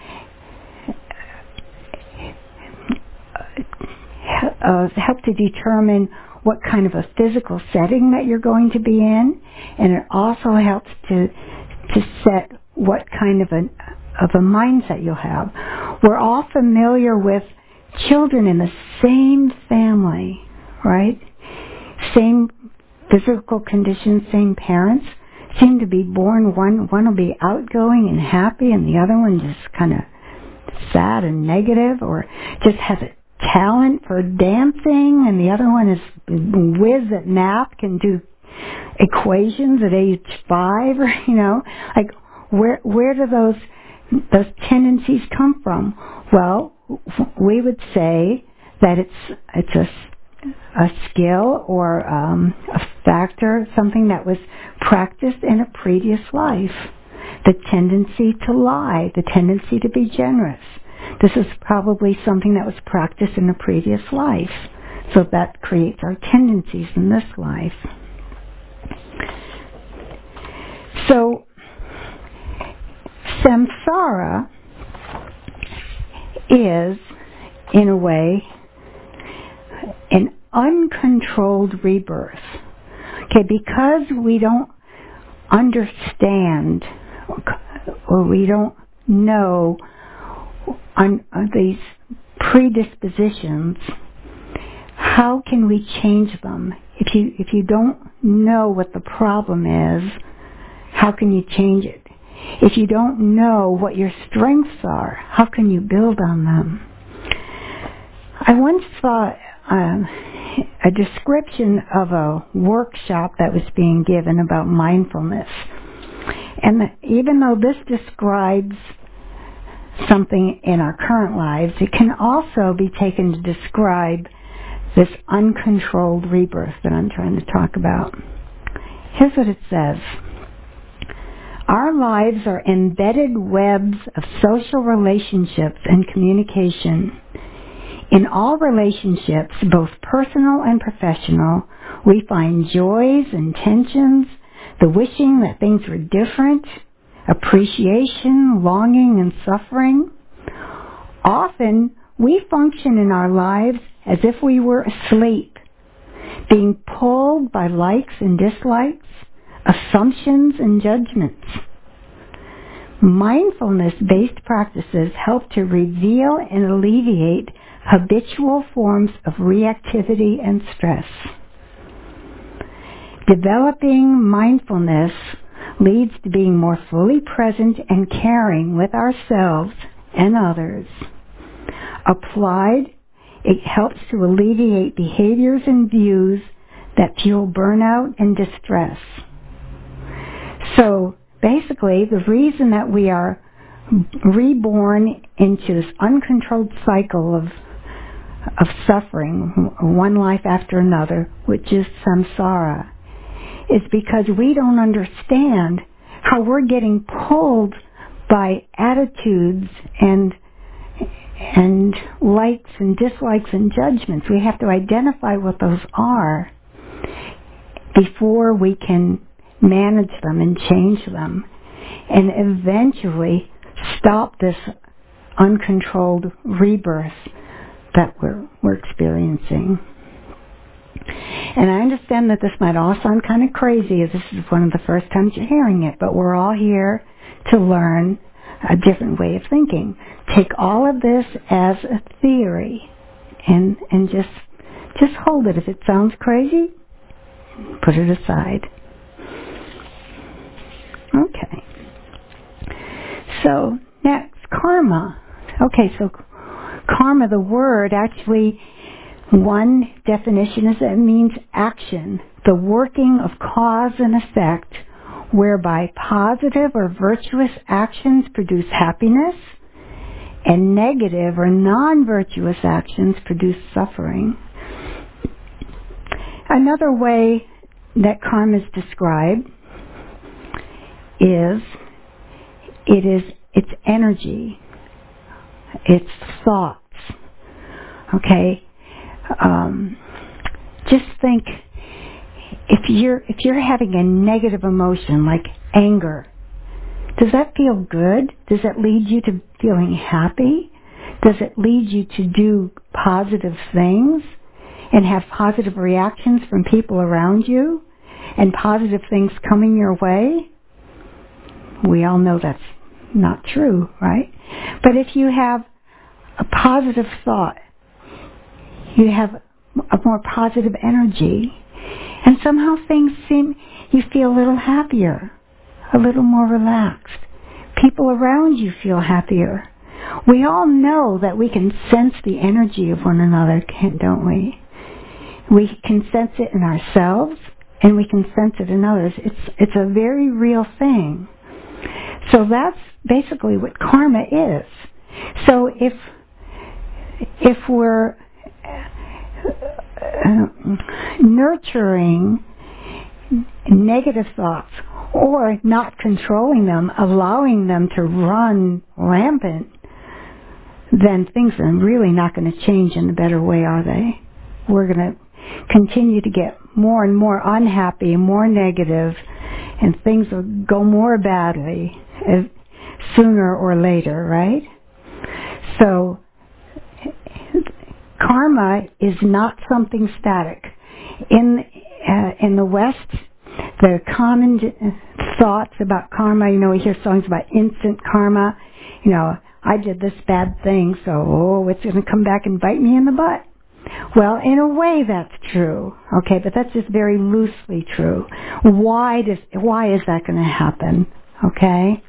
uh, help to determine what kind of a physical setting that you're going to be in, and it also helps to to set what kind of a of a mindset you'll have. We're all familiar with children in the same family, right? Same physical conditions, same parents, seem to be born, one one will be outgoing and happy, and the other one just kind of sad and negative, or just has a talent for dancing, and the other one is whiz at math, can do equations at age five, or, you know, like, where where do those those tendencies come from? Well, we would say that it's it's a a skill or um, a factor, something that was practiced in a previous life. The tendency to lie, the tendency to be generous. This is probably something that was practiced in a previous life. So that creates our tendencies in this life. So, samsara is, in a way, an uncontrolled rebirth. Okay, because we don't understand or we don't know on, on these predispositions, how can we change them? If you if you don't know what the problem is, how can you change it? If you don't know what your strengths are, how can you build on them? I once saw um, a description of a workshop that was being given about mindfulness. And the, even though this describes something in our current lives, it can also be taken to describe this uncontrolled rebirth that I'm trying to talk about. Here's what it says. Our lives are embedded webs of social relationships and communication. In all relationships, both personal and professional, we find joys and tensions, the wishing that things were different, appreciation, longing, and suffering. Often, we function in our lives as if we were asleep, being pulled by likes and dislikes, assumptions and judgments. Mindfulness-based practices help to reveal and alleviate habitual forms of reactivity and stress. Developing mindfulness leads to being more fully present and caring with ourselves and others. Applied, it helps to alleviate behaviors and views that fuel burnout and distress. So, basically, the reason that we are reborn into this uncontrolled cycle of of suffering, one life after another, which is samsara, is because we don't understand how we're getting pulled by attitudes and and likes and dislikes and judgments. We have to identify what those are before we can manage them and change them, and eventually stop this uncontrolled rebirth that we're, we're experiencing. And I understand that this might all sound kind of crazy, as this is one of the first times you're hearing it, but we're all here to learn a different way of thinking. Take all of this as a theory and and just just hold it. If it sounds crazy, put it aside. Okay. So, next, karma. Okay, so karma, the word, actually, one definition is that it means action, the working of cause and effect, whereby positive or virtuous actions produce happiness, and negative or non-virtuous actions produce suffering. Another way that karma is described is it is it's energy, it's thoughts. Okay, um, just think if you're if you're having a negative emotion like anger, does that feel good? Does that lead you to feeling happy? Does it lead you to do positive things and have positive reactions from people around you and positive things coming your way? We all know that's not true, right? But if you have a positive thought, you have a more positive energy, and somehow things seem, you feel a little happier, a little more relaxed. People around you feel happier. We all know that we can sense the energy of one another, can't, don't we? We can sense it in ourselves, and we can sense it in others. It's it's a very real thing. So that's basically what karma is. So if if we're uh, nurturing negative thoughts or not controlling them, allowing them to run rampant, then things are really not going to change in a better way, are they? We're going to continue to get more and more unhappy, more negative, and things will go more badly uh, sooner or later, right? So karma is not something static. In uh, in the West, the common thoughts about karma, you know, we hear songs about instant karma. You know, I did this bad thing, so oh, it's going to come back and bite me in the butt. Well, in a way that's true, okay, but that's just very loosely true. Why does why is that going to happen? Okay.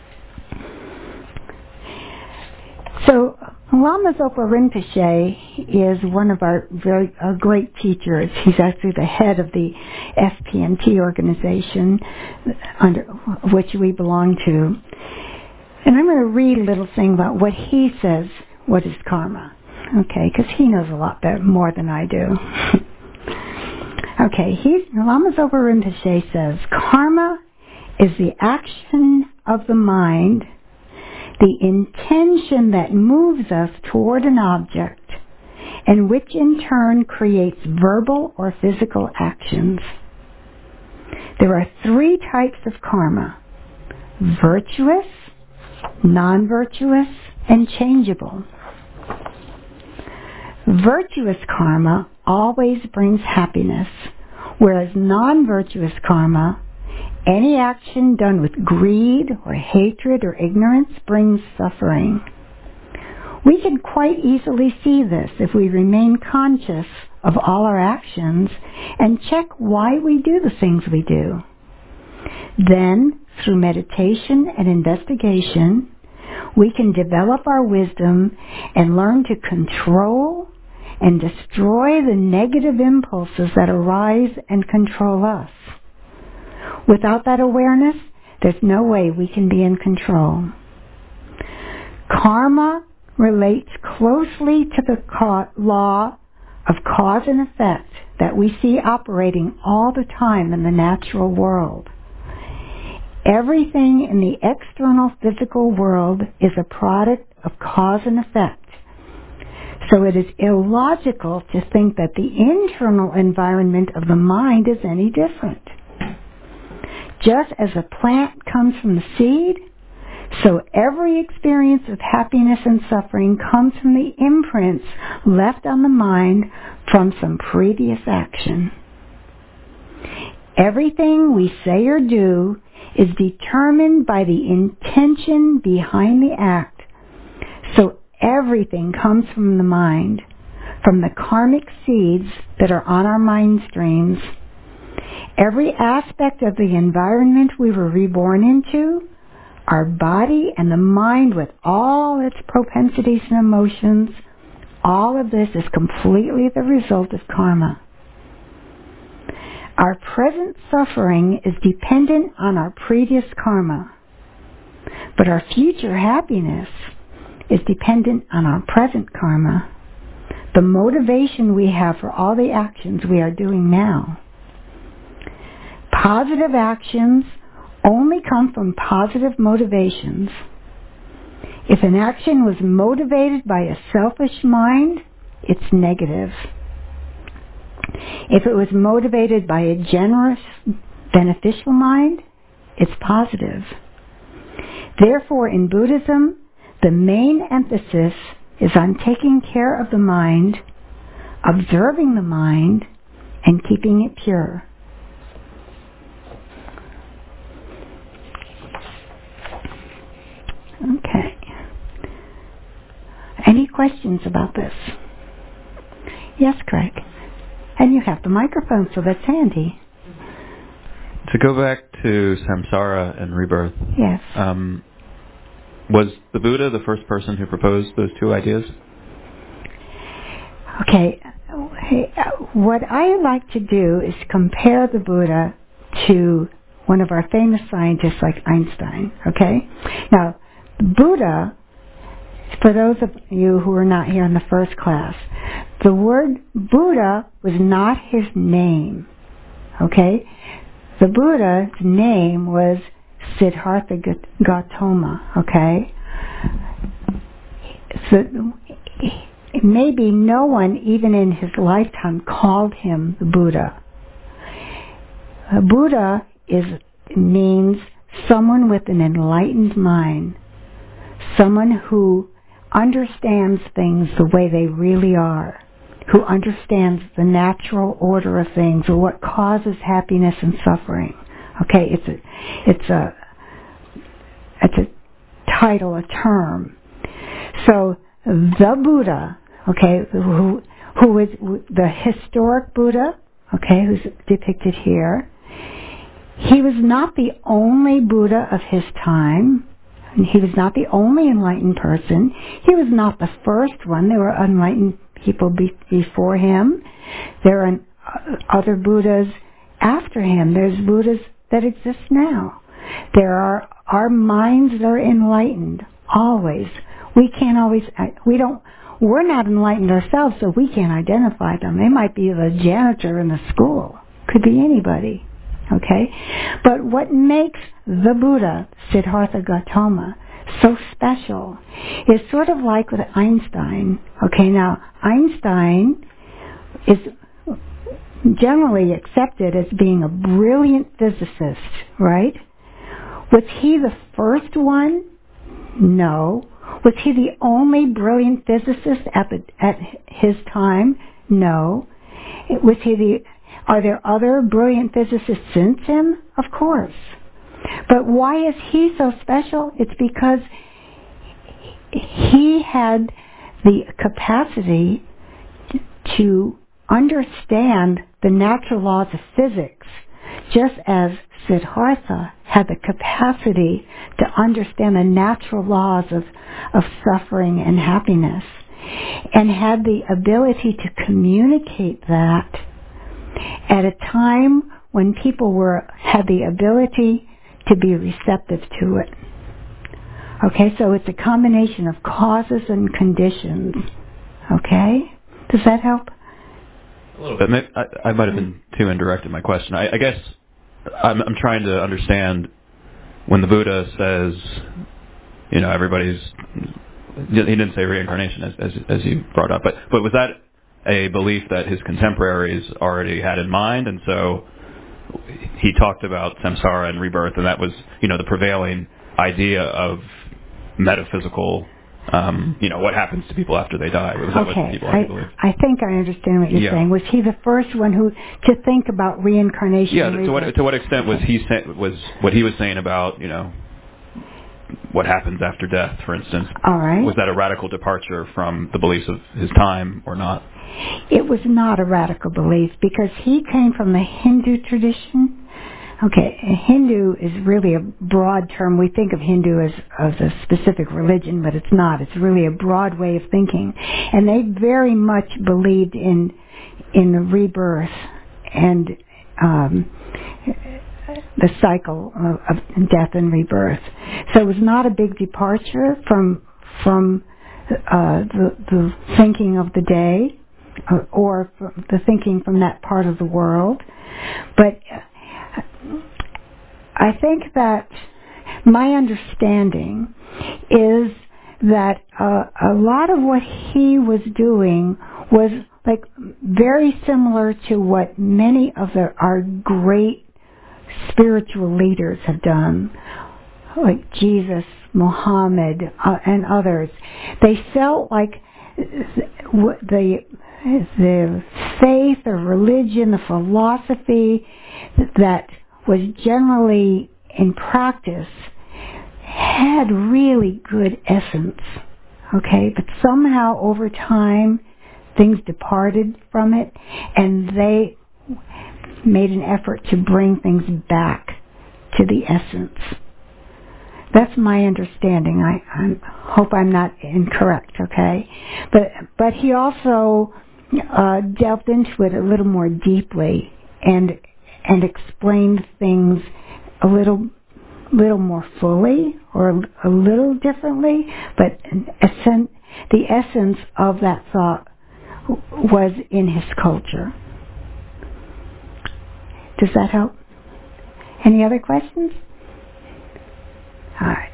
So Lama Zopa Rinpoche is one of our very uh, great teachers. He's actually the head of the S P N T organization under which we belong to. And I'm going to read a little thing about what he says, what is karma. Okay, because he knows a lot better, more than I do. Okay, he's, Lama Zopa Rinpoche says, karma is the action of the mind, the intention that moves us toward an object, and which in turn creates verbal or physical actions. There are three types of karma: virtuous, non-virtuous, and changeable. Virtuous karma always brings happiness, whereas non-virtuous karma, any action done with greed or hatred or ignorance, brings suffering. We can quite easily see this if we remain conscious of all our actions and check why we do the things we do. Then, through meditation and investigation, we can develop our wisdom and learn to control and destroy the negative impulses that arise and control us. Without that awareness, there's no way we can be in control. Karma relates closely to the ca- law of cause and effect that we see operating all the time in the natural world. Everything in the external physical world is a product of cause and effect. So it is illogical to think that the internal environment of the mind is any different. Just as a plant comes from the seed, so every experience of happiness and suffering comes from the imprints left on the mind from some previous action. Everything we say or do is determined by the intention behind the act. So everything comes from the mind, from the karmic seeds that are on our mind streams. Every aspect of the environment we were reborn into, our body and the mind with all its propensities and emotions, all of this is completely the result of karma. Our present suffering is dependent on our previous karma, but our future happiness is dependent on our present karma, the motivation we have for all the actions we are doing now. positive actions only come from positive motivations. If an action was motivated by a selfish mind, it's negative. If it was motivated by a generous, beneficial mind, it's positive. Therefore, in Buddhism, the main emphasis is on taking care of the mind, observing the mind, and keeping it pure. Okay. Any questions about this? Yes, Craig. And you have the microphone, so that's handy. To go back to samsara and rebirth. Yes. Um, was the Buddha the first person who proposed those two ideas? Okay. What I like to do is compare the Buddha to one of our famous scientists like Einstein. Okay? Now, Buddha, for those of you who are not here in the first class, the word Buddha was not his name. Okay? The Buddha's name was Siddhartha Gautama. Okay? So maybe no one, even in his lifetime, called him the Buddha. A Buddha is means someone with an enlightened mind, someone who understands things the way they really are, who understands the natural order of things or what causes happiness and suffering. Okay, it's a, it's a, it's a title, a term. So the Buddha, okay, who who is the historic Buddha, okay, who's depicted here. He was not the only Buddha of his time. He was not the only enlightened person. He was not the first one. There were enlightened people be, before him. There are other Buddhas after him. There's Buddhas that exist now. There are our minds that are enlightened always. We can't always. We don't. We're not enlightened ourselves, so we can't identify them. They might be the janitor in the school. Could be anybody. Okay? But what makes the Buddha, Siddhartha Gautama, so special is sort of like with Einstein. Okay, now, Einstein is generally accepted as being a brilliant physicist, right? Was he the first one? No. Was he the only brilliant physicist at the, at his time? No. Was he the Are there other brilliant physicists since him? Of course. But why is he so special? It's because he had the capacity to understand the natural laws of physics, just as Siddhartha had the capacity to understand the natural laws of, of suffering and happiness, and had the ability to communicate that at a time when people were had the ability to be receptive to it. Okay, so it's a combination of causes and conditions. Okay? Does that help? A little bit. Maybe, I, I might have been too indirect in my question. I, I guess I'm, I'm trying to understand when the Buddha says, you know, everybody's... He didn't say reincarnation, as, as, as you brought up, but, but was that a belief that his contemporaries already had in mind, and so he talked about samsara and rebirth, and that was, you know, the prevailing idea of metaphysical, um, you know, what happens to people after they die. Was that okay, what people already believed? I think I understand what you're yeah. saying. Was he the first one who to think about reincarnation? Yeah. And to what to what extent was he say, was what he was saying about, you know, what happens after death, for instance? All right. Was that a radical departure from the beliefs of his time or not? It was not a radical belief because he came from the Hindu tradition. Okay, Hindu is really a broad term. We think of Hindu as, as a specific religion, but it's not. It's really a broad way of thinking. And they very much believed in in the rebirth and um, the cycle of, of death and rebirth. So it was not a big departure from from uh, the, the thinking of the day, or, or from the thinking from that part of the world. But I think that my understanding is that uh, a lot of what he was doing was like very similar to what many of the, our great spiritual leaders have done, like Jesus, Muhammad, uh, and others. They felt like the the faith or religion, the philosophy that was generally in practice had really good essence, okay? But somehow over time things departed from it, and they made an effort to bring things back to the essence. That's my understanding. I, I hope I'm not incorrect, okay? But but he also uh, delved into it a little more deeply and and explained things a little little more fully or a little differently. But essen- the essence of that thought was in his culture. Does that help? Any other questions? All right.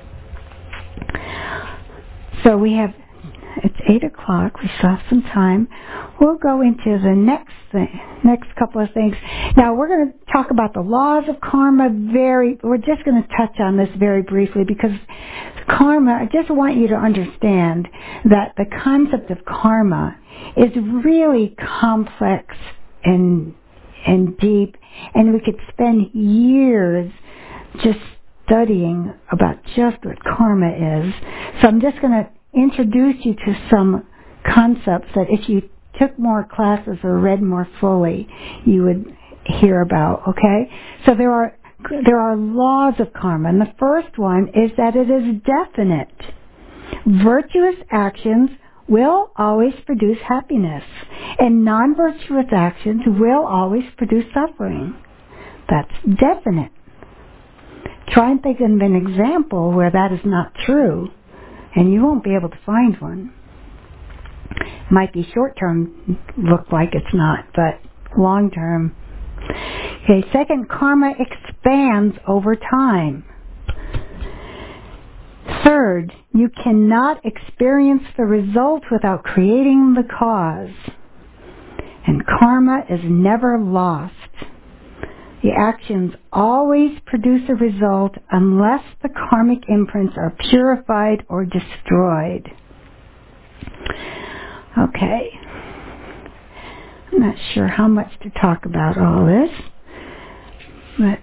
So we have, it's eight o'clock. We still have some time. We'll go into the next thing, next couple of things. Now we're going to talk about the laws of karma very, we're just going to touch on this very briefly because karma, I just want you to understand that the concept of karma is really complex and, and deep, and we could spend years just studying about just what karma is. So I'm just going to introduce you to some concepts that if you took more classes or read more fully, you would hear about, okay? So there are there are laws of karma, and the first one is that it is definite. Virtuous actions will always produce happiness, and non-virtuous actions will always produce suffering. That's definite. Try and think of an example where that is not true, and you won't be able to find one. Might be short-term, look like it's not, but long-term. Okay, second, karma expands over time. Third, you cannot experience the result without creating the cause. And karma is never lost. The actions always produce a result unless the karmic imprints are purified or destroyed. Okay. I'm not sure how much to talk about all this, but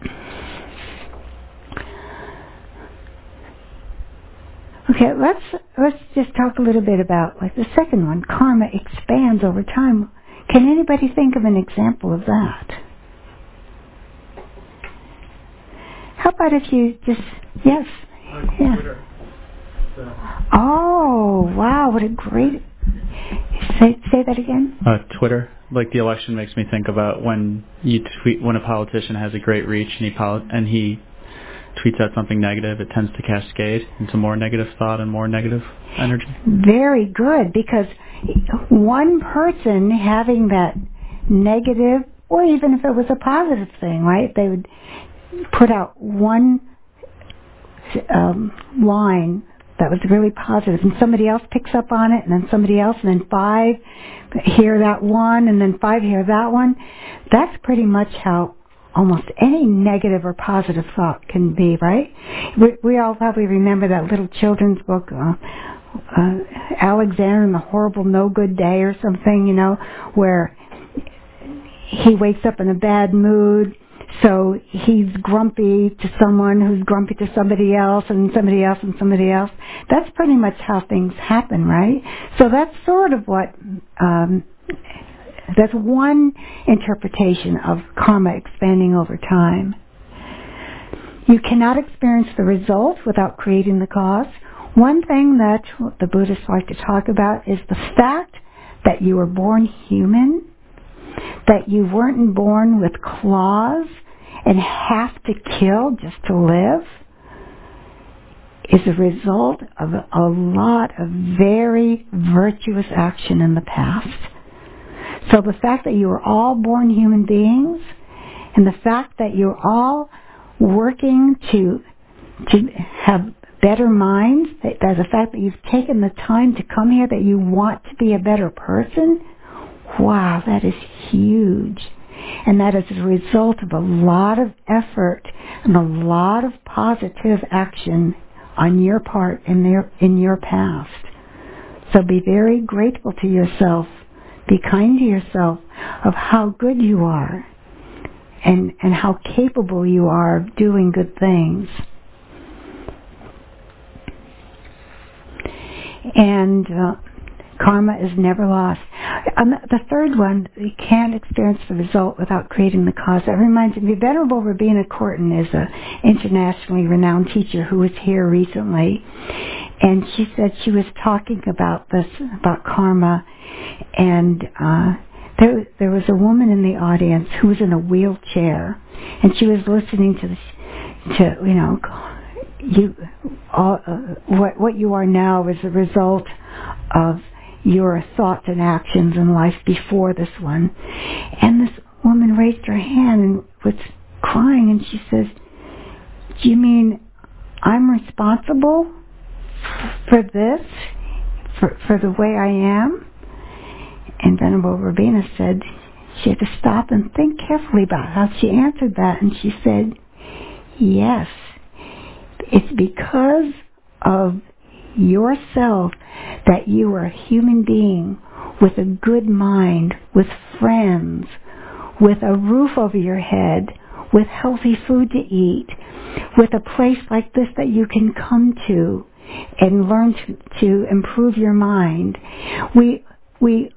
okay, let's let's just talk a little bit about like the second one, karma expands over time. Can anybody think of an example of that? How about if you just, yes, yeah. Oh, wow, what a great, say say that again? Uh, Twitter, like the election makes me think about when you tweet, when a politician has a great reach and he poli- and he tweets out something negative, it tends to cascade into more negative thought and more negative energy. Very good, because one person having that negative, or even if it was a positive thing, right, they would put out one um, line that was really positive, and somebody else picks up on it, and then somebody else, and then five hear that one, and then five hear that one. That's pretty much how almost any negative or positive thought can be, right? We, we all probably remember that little children's book, uh, uh, Alexander and the Horrible No Good Day or something, you know, where he wakes up in a bad mood, so he's grumpy to someone who's grumpy to somebody else and somebody else and somebody else. That's pretty much how things happen, right? So that's sort of what, um, that's one interpretation of karma expanding over time. You cannot experience the result without creating the cause. One thing that the Buddhists like to talk about is the fact that you were born human, that you weren't born with claws and have to kill just to live, is a result of a lot of very virtuous action in the past. So the fact that you were all born human beings And the fact that you're all working to to have better minds, that, that the fact that you've taken the time to come here, that you want to be a better person, wow, that is huge. And that is a result of a lot of effort and a lot of positive action on your part in their, in your past. So be very grateful to yourself. Be kind to yourself of how good you are and, and how capable you are of doing good things. And uh, karma is never lost. Um, the third one, you can't experience the result without creating the cause. That reminds me, Venerable Robina Courtin is an internationally renowned teacher who was here recently. And she said she was talking about this, about karma, and uh, there, there was a woman in the audience who was in a wheelchair, and she was listening to, the, to you know, you, all, uh, what what you are now is a result of your thoughts and actions in life before this one. And this woman raised her hand and was crying, and she says, "Do you mean I'm responsible for this, for for the way I am?" And Venerable Robina said she had to stop and think carefully about how she answered that, and she said, "Yes, it's because of yourself that you are a human being with a good mind, with friends, with a roof over your head, with healthy food to eat, with a place like this that you can come to and learn to, to improve your mind." We we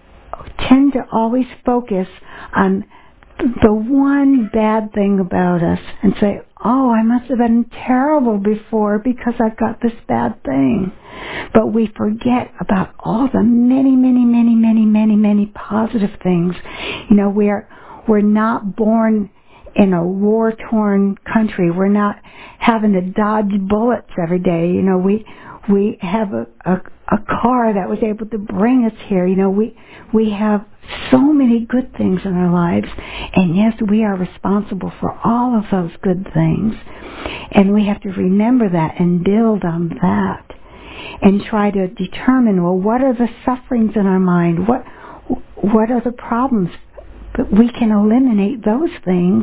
tend to always focus on the one bad thing about us and say, "Oh, I must have been terrible before because I've got this bad thing." But we forget about all the many, many, many, many, many, many positive things. You know, we're we're not born in a war-torn country. We're not having to dodge bullets every day. You know, we we have a, a, a car that was able to bring us here. You know, we we have so many good things in our lives, and yes, we are responsible for all of those good things. And we have to remember that and build on that, and try to determine, well, what are the sufferings in our mind? What what are the problems? But we can eliminate those things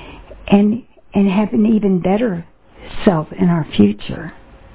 and and have an even better self in our future.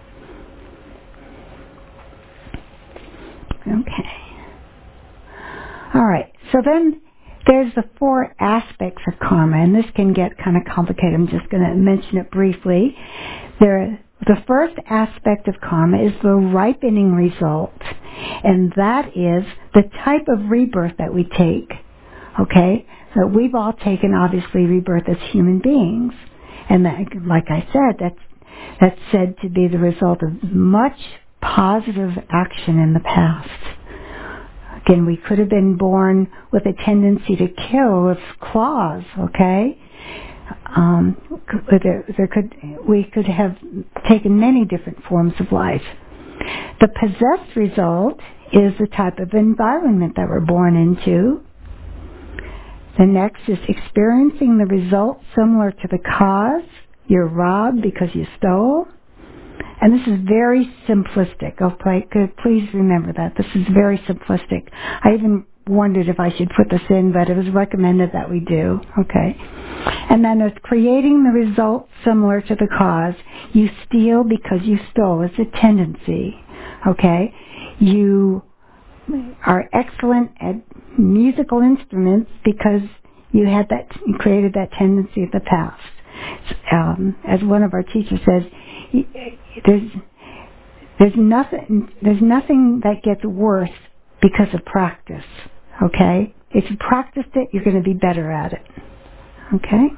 Okay. All right. So then there's the four aspects of karma, and this can get kind of complicated. I'm just going to mention it briefly. There, the first aspect of karma is the ripening result, and that is the type of rebirth that we take. Okay? So we've all taken, obviously, rebirth as human beings. And that, like I said, that's, that's said to be the result of much positive action in the past. Again, we could have been born with a tendency to kill with claws, okay? Um, there, there could, we could have taken many different forms of life. The possessed result is the type of environment that we're born into. The next is experiencing the result similar to the cause. You're robbed because you stole. And this is very simplistic. Okay, please remember that. This is very simplistic. I even wondered if I should put this in, but it was recommended that we do. Okay. And then it's creating the result similar to the cause. You steal because you stole. It's a tendency. Okay. You are excellent at musical instruments because you had that, you created that tendency of the past. Um, as one of our teachers says, there's there's nothing there's nothing that gets worse because of practice. Okay? If you practiced it, you're going to be better at it. Okay?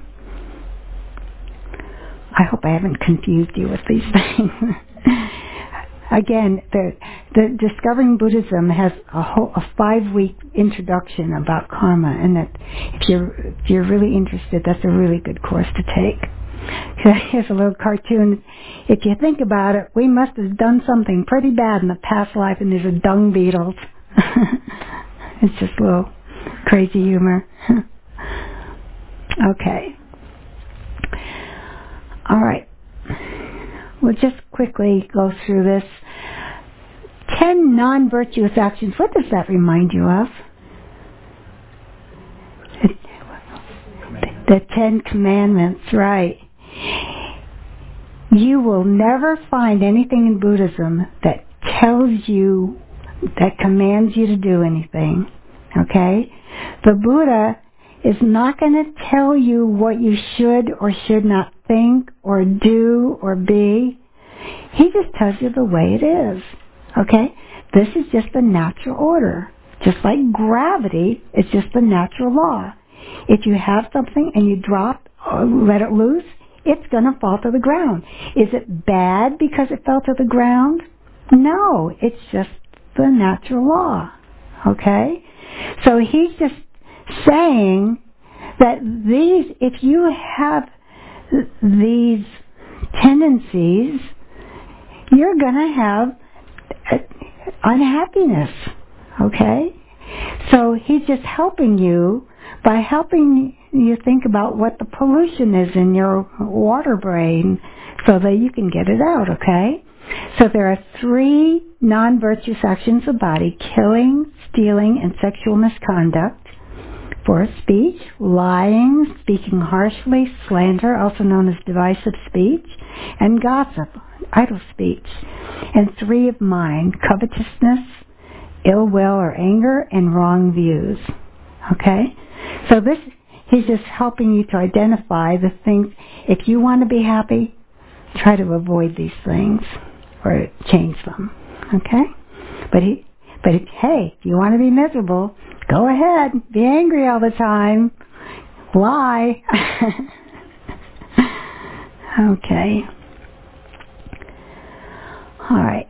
I hope I haven't confused you with these things. Again, the, the Discovering Buddhism has a whole a five-week introduction about karma, and that if you're if you're really interested, that's a really good course to take. Here's a little cartoon. If you think about it, we must have done something pretty bad in the past life, and there's a dung beetles. It's just a little crazy humor. Okay. All right. We'll just quickly go through this. Ten non-virtuous actions. What does that remind you of? The Ten Commandments, right. You will never find anything in Buddhism that tells you, that commands you to do anything. Okay? The Buddha is not going to tell you what you should or should not think or do or be. He just tells you the way it is. Okay? This is just the natural order. Just like gravity is just the natural law. If you have something and you drop or let it loose, it's going to fall to the ground. Is it bad because it fell to the ground? No, it's just the natural law. Okay? So he's just saying that these, if you have these tendencies, you're going to have unhappiness. Okay? So he's just helping you by helping you think about what the pollution is in your water brain so that you can get it out, okay? So there are three non-virtuous actions of the body: killing, stealing, and sexual misconduct. For speech: lying, speaking harshly, slander, also known as divisive speech, and gossip, idle speech. And three of mind: covetousness, ill will or anger, and wrong views. Okay? So this, he's just helping you to identify the things. If you want to be happy, try to avoid these things or change them. Okay? But he, but if, hey, if you want to be miserable, go ahead. Be angry all the time. Lie. Okay. All right.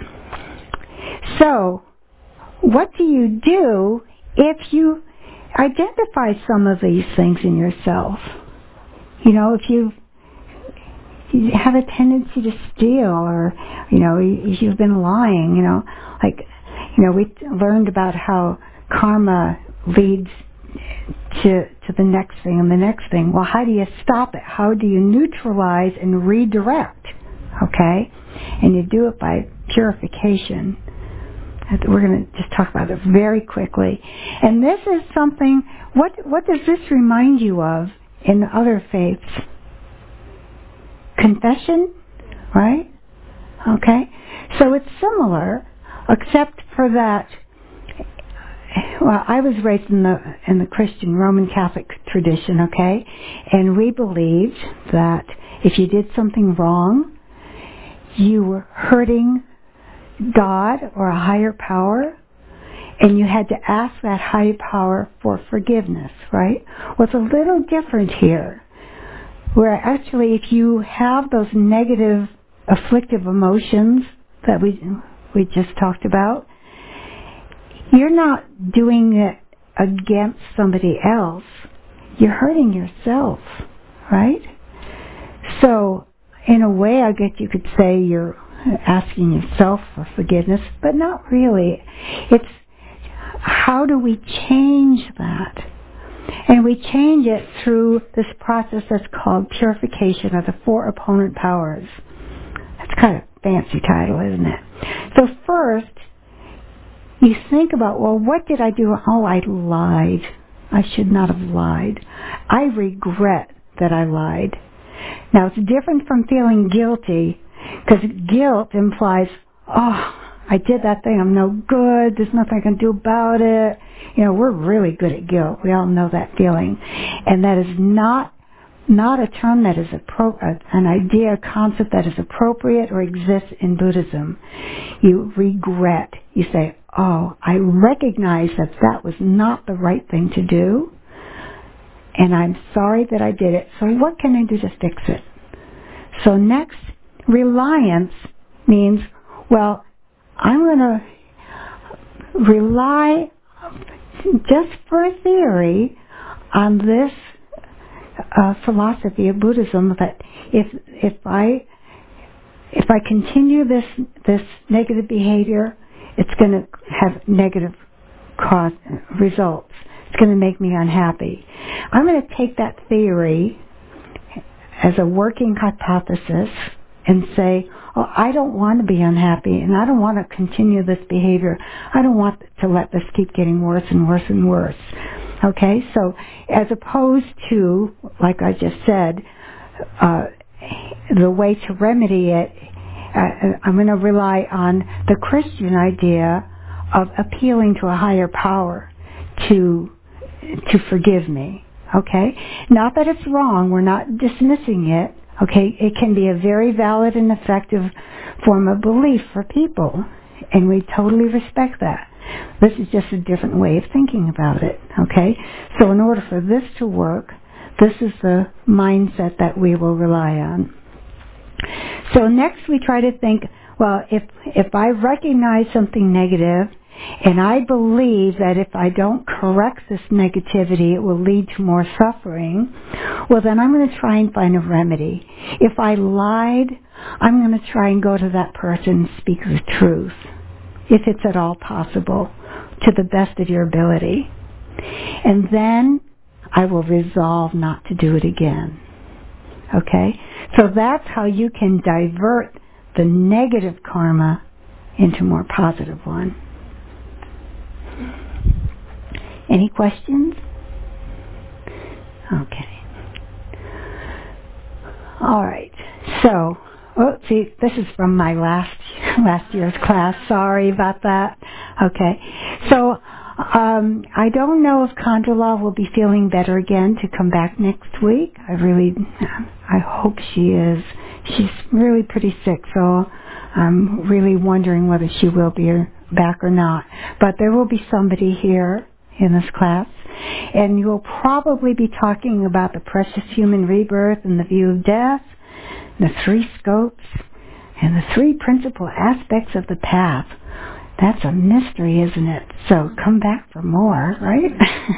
So, what do you do if you identify some of these things in yourself? You know, if you you have a tendency to steal, or, you know, if you've been lying, you know, like, you know, we learned about how karma leads to to the next thing and the next thing. Well, how do you stop it? How do you neutralize and redirect? Okay? And you do it by purification. We're going to just talk about it very quickly. And this is something, what what does this remind you of in other faiths? Confession, right? Okay? So it's similar, except for that, well, I was raised in the in the Christian Roman Catholic tradition, okay? And we believed that if you did something wrong, you were hurting God or a higher power, and you had to ask that higher power for forgiveness, right? Well, it's a little different here, where actually if you have those negative afflictive emotions that we we just talked about, you're not doing it against somebody else. You're hurting yourself, right? So, in a way, I guess you could say you're asking yourself for forgiveness, but not really. It's how do we change that? And we change it through this process that's called purification of the four opponent powers. That's kind of a fancy title, isn't it? So first, you think about, well, what did I do? Oh, I lied. I should not have lied. I regret that I lied. Now, it's different from feeling guilty, because guilt implies, oh, I did that thing, I'm no good, there's nothing I can do about it. You know, we're really good at guilt. We all know that feeling. And that is not not a term that is appro- an idea, a concept that is appropriate or exists in Buddhism. You regret. You say, oh, I recognize that that was not the right thing to do, and I'm sorry that I did it. So what can I do to fix it? So next, reliance means, well, I'm going to rely just for a theory on this uh, philosophy of Buddhism that if if I if I continue this this negative behavior, it's going to have negative cause results. It's going to make me unhappy. I'm going to take that theory as a working hypothesis and say, oh, I don't want to be unhappy, and I don't want to continue this behavior. I don't want to let this keep getting worse and worse and worse. Okay, so as opposed to, like I just said, uh, the way to remedy it, uh, I'm going to rely on the Christian idea of appealing to a higher power to to forgive me. Okay, not that it's wrong. We're not dismissing it. Okay, it can be a very valid and effective form of belief for people, and we totally respect that. This is just a different way of thinking about it, okay? So in order for this to work, this is the mindset that we will rely on. So next we try to think, well, if if I recognize something negative, and I believe that if I don't correct this negativity, it will lead to more suffering, well, then I'm going to try and find a remedy. If I lied, I'm going to try and go to that person and speak the truth, if it's at all possible, to the best of your ability. And then I will resolve not to do it again. Okay? So that's how you can divert the negative karma into a more positive one. Any questions? Okay. All right. So, oh, see, this is from my last last year's class. Sorry about that. Okay. So, um, I don't know if Khandalal will be feeling better again to come back next week. I really, I hope she is. She's really pretty sick, so I'm really wondering whether she will be back or not. But there will be somebody here in this class, and you'll probably be talking about the precious human rebirth and the view of death, the three scopes, and the three principal aspects of the path. That's a mystery, isn't it? So come back for more, right?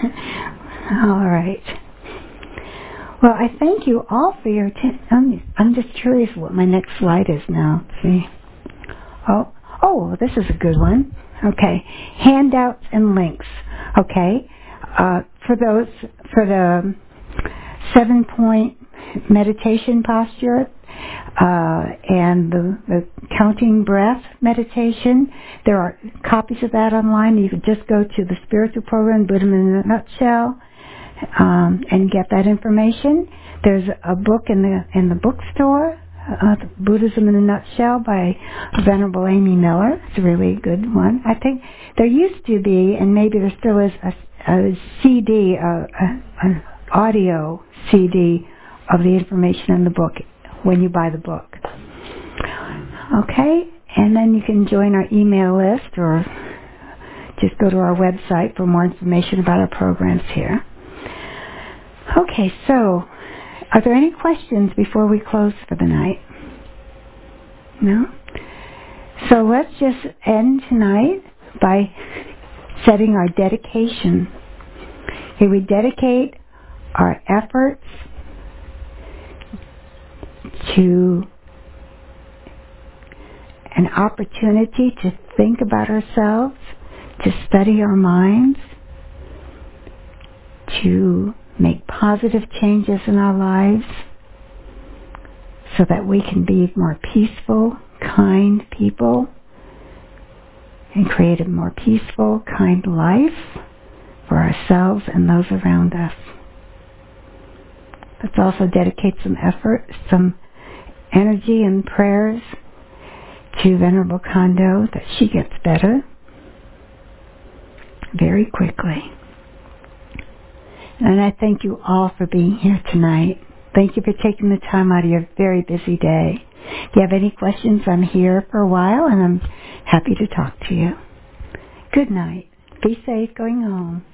All right. Well, I thank you all for your attention. I'm, I'm just curious what my next slide is now. Let's see. Oh, oh, this is a good one. Okay, handouts and links. Okay, uh, for those, for the seven-point meditation posture uh, and the, the counting breath meditation, there are copies of that online. You could just go to the spiritual program, Buddhism in a Nutshell, um, and get that information. There's a book in the in the bookstore, uh, Buddhism in a Nutshell by Venerable Amy Miller. It's a really good one. I think there used to be, and maybe there still is, a, a C D, a, a, an audio C D of the information in the book when you buy the book. Okay, and then you can join our email list or just go to our website for more information about our programs here. Okay, so are there any questions before we close for the night? No? So let's just end tonight by setting our dedication. Okay, we dedicate our efforts to an opportunity to think about ourselves, to study our minds, to make positive changes in our lives so that we can be more peaceful, kind people and create a more peaceful, kind life for ourselves and those around us. Let's also dedicate some effort, some energy and prayers to Venerable Kondo that she gets better very quickly. And I thank you all for being here tonight. Thank you for taking the time out of your very busy day. If you have any questions, I'm here for a while, and I'm happy to talk to you. Good night. Be safe going home.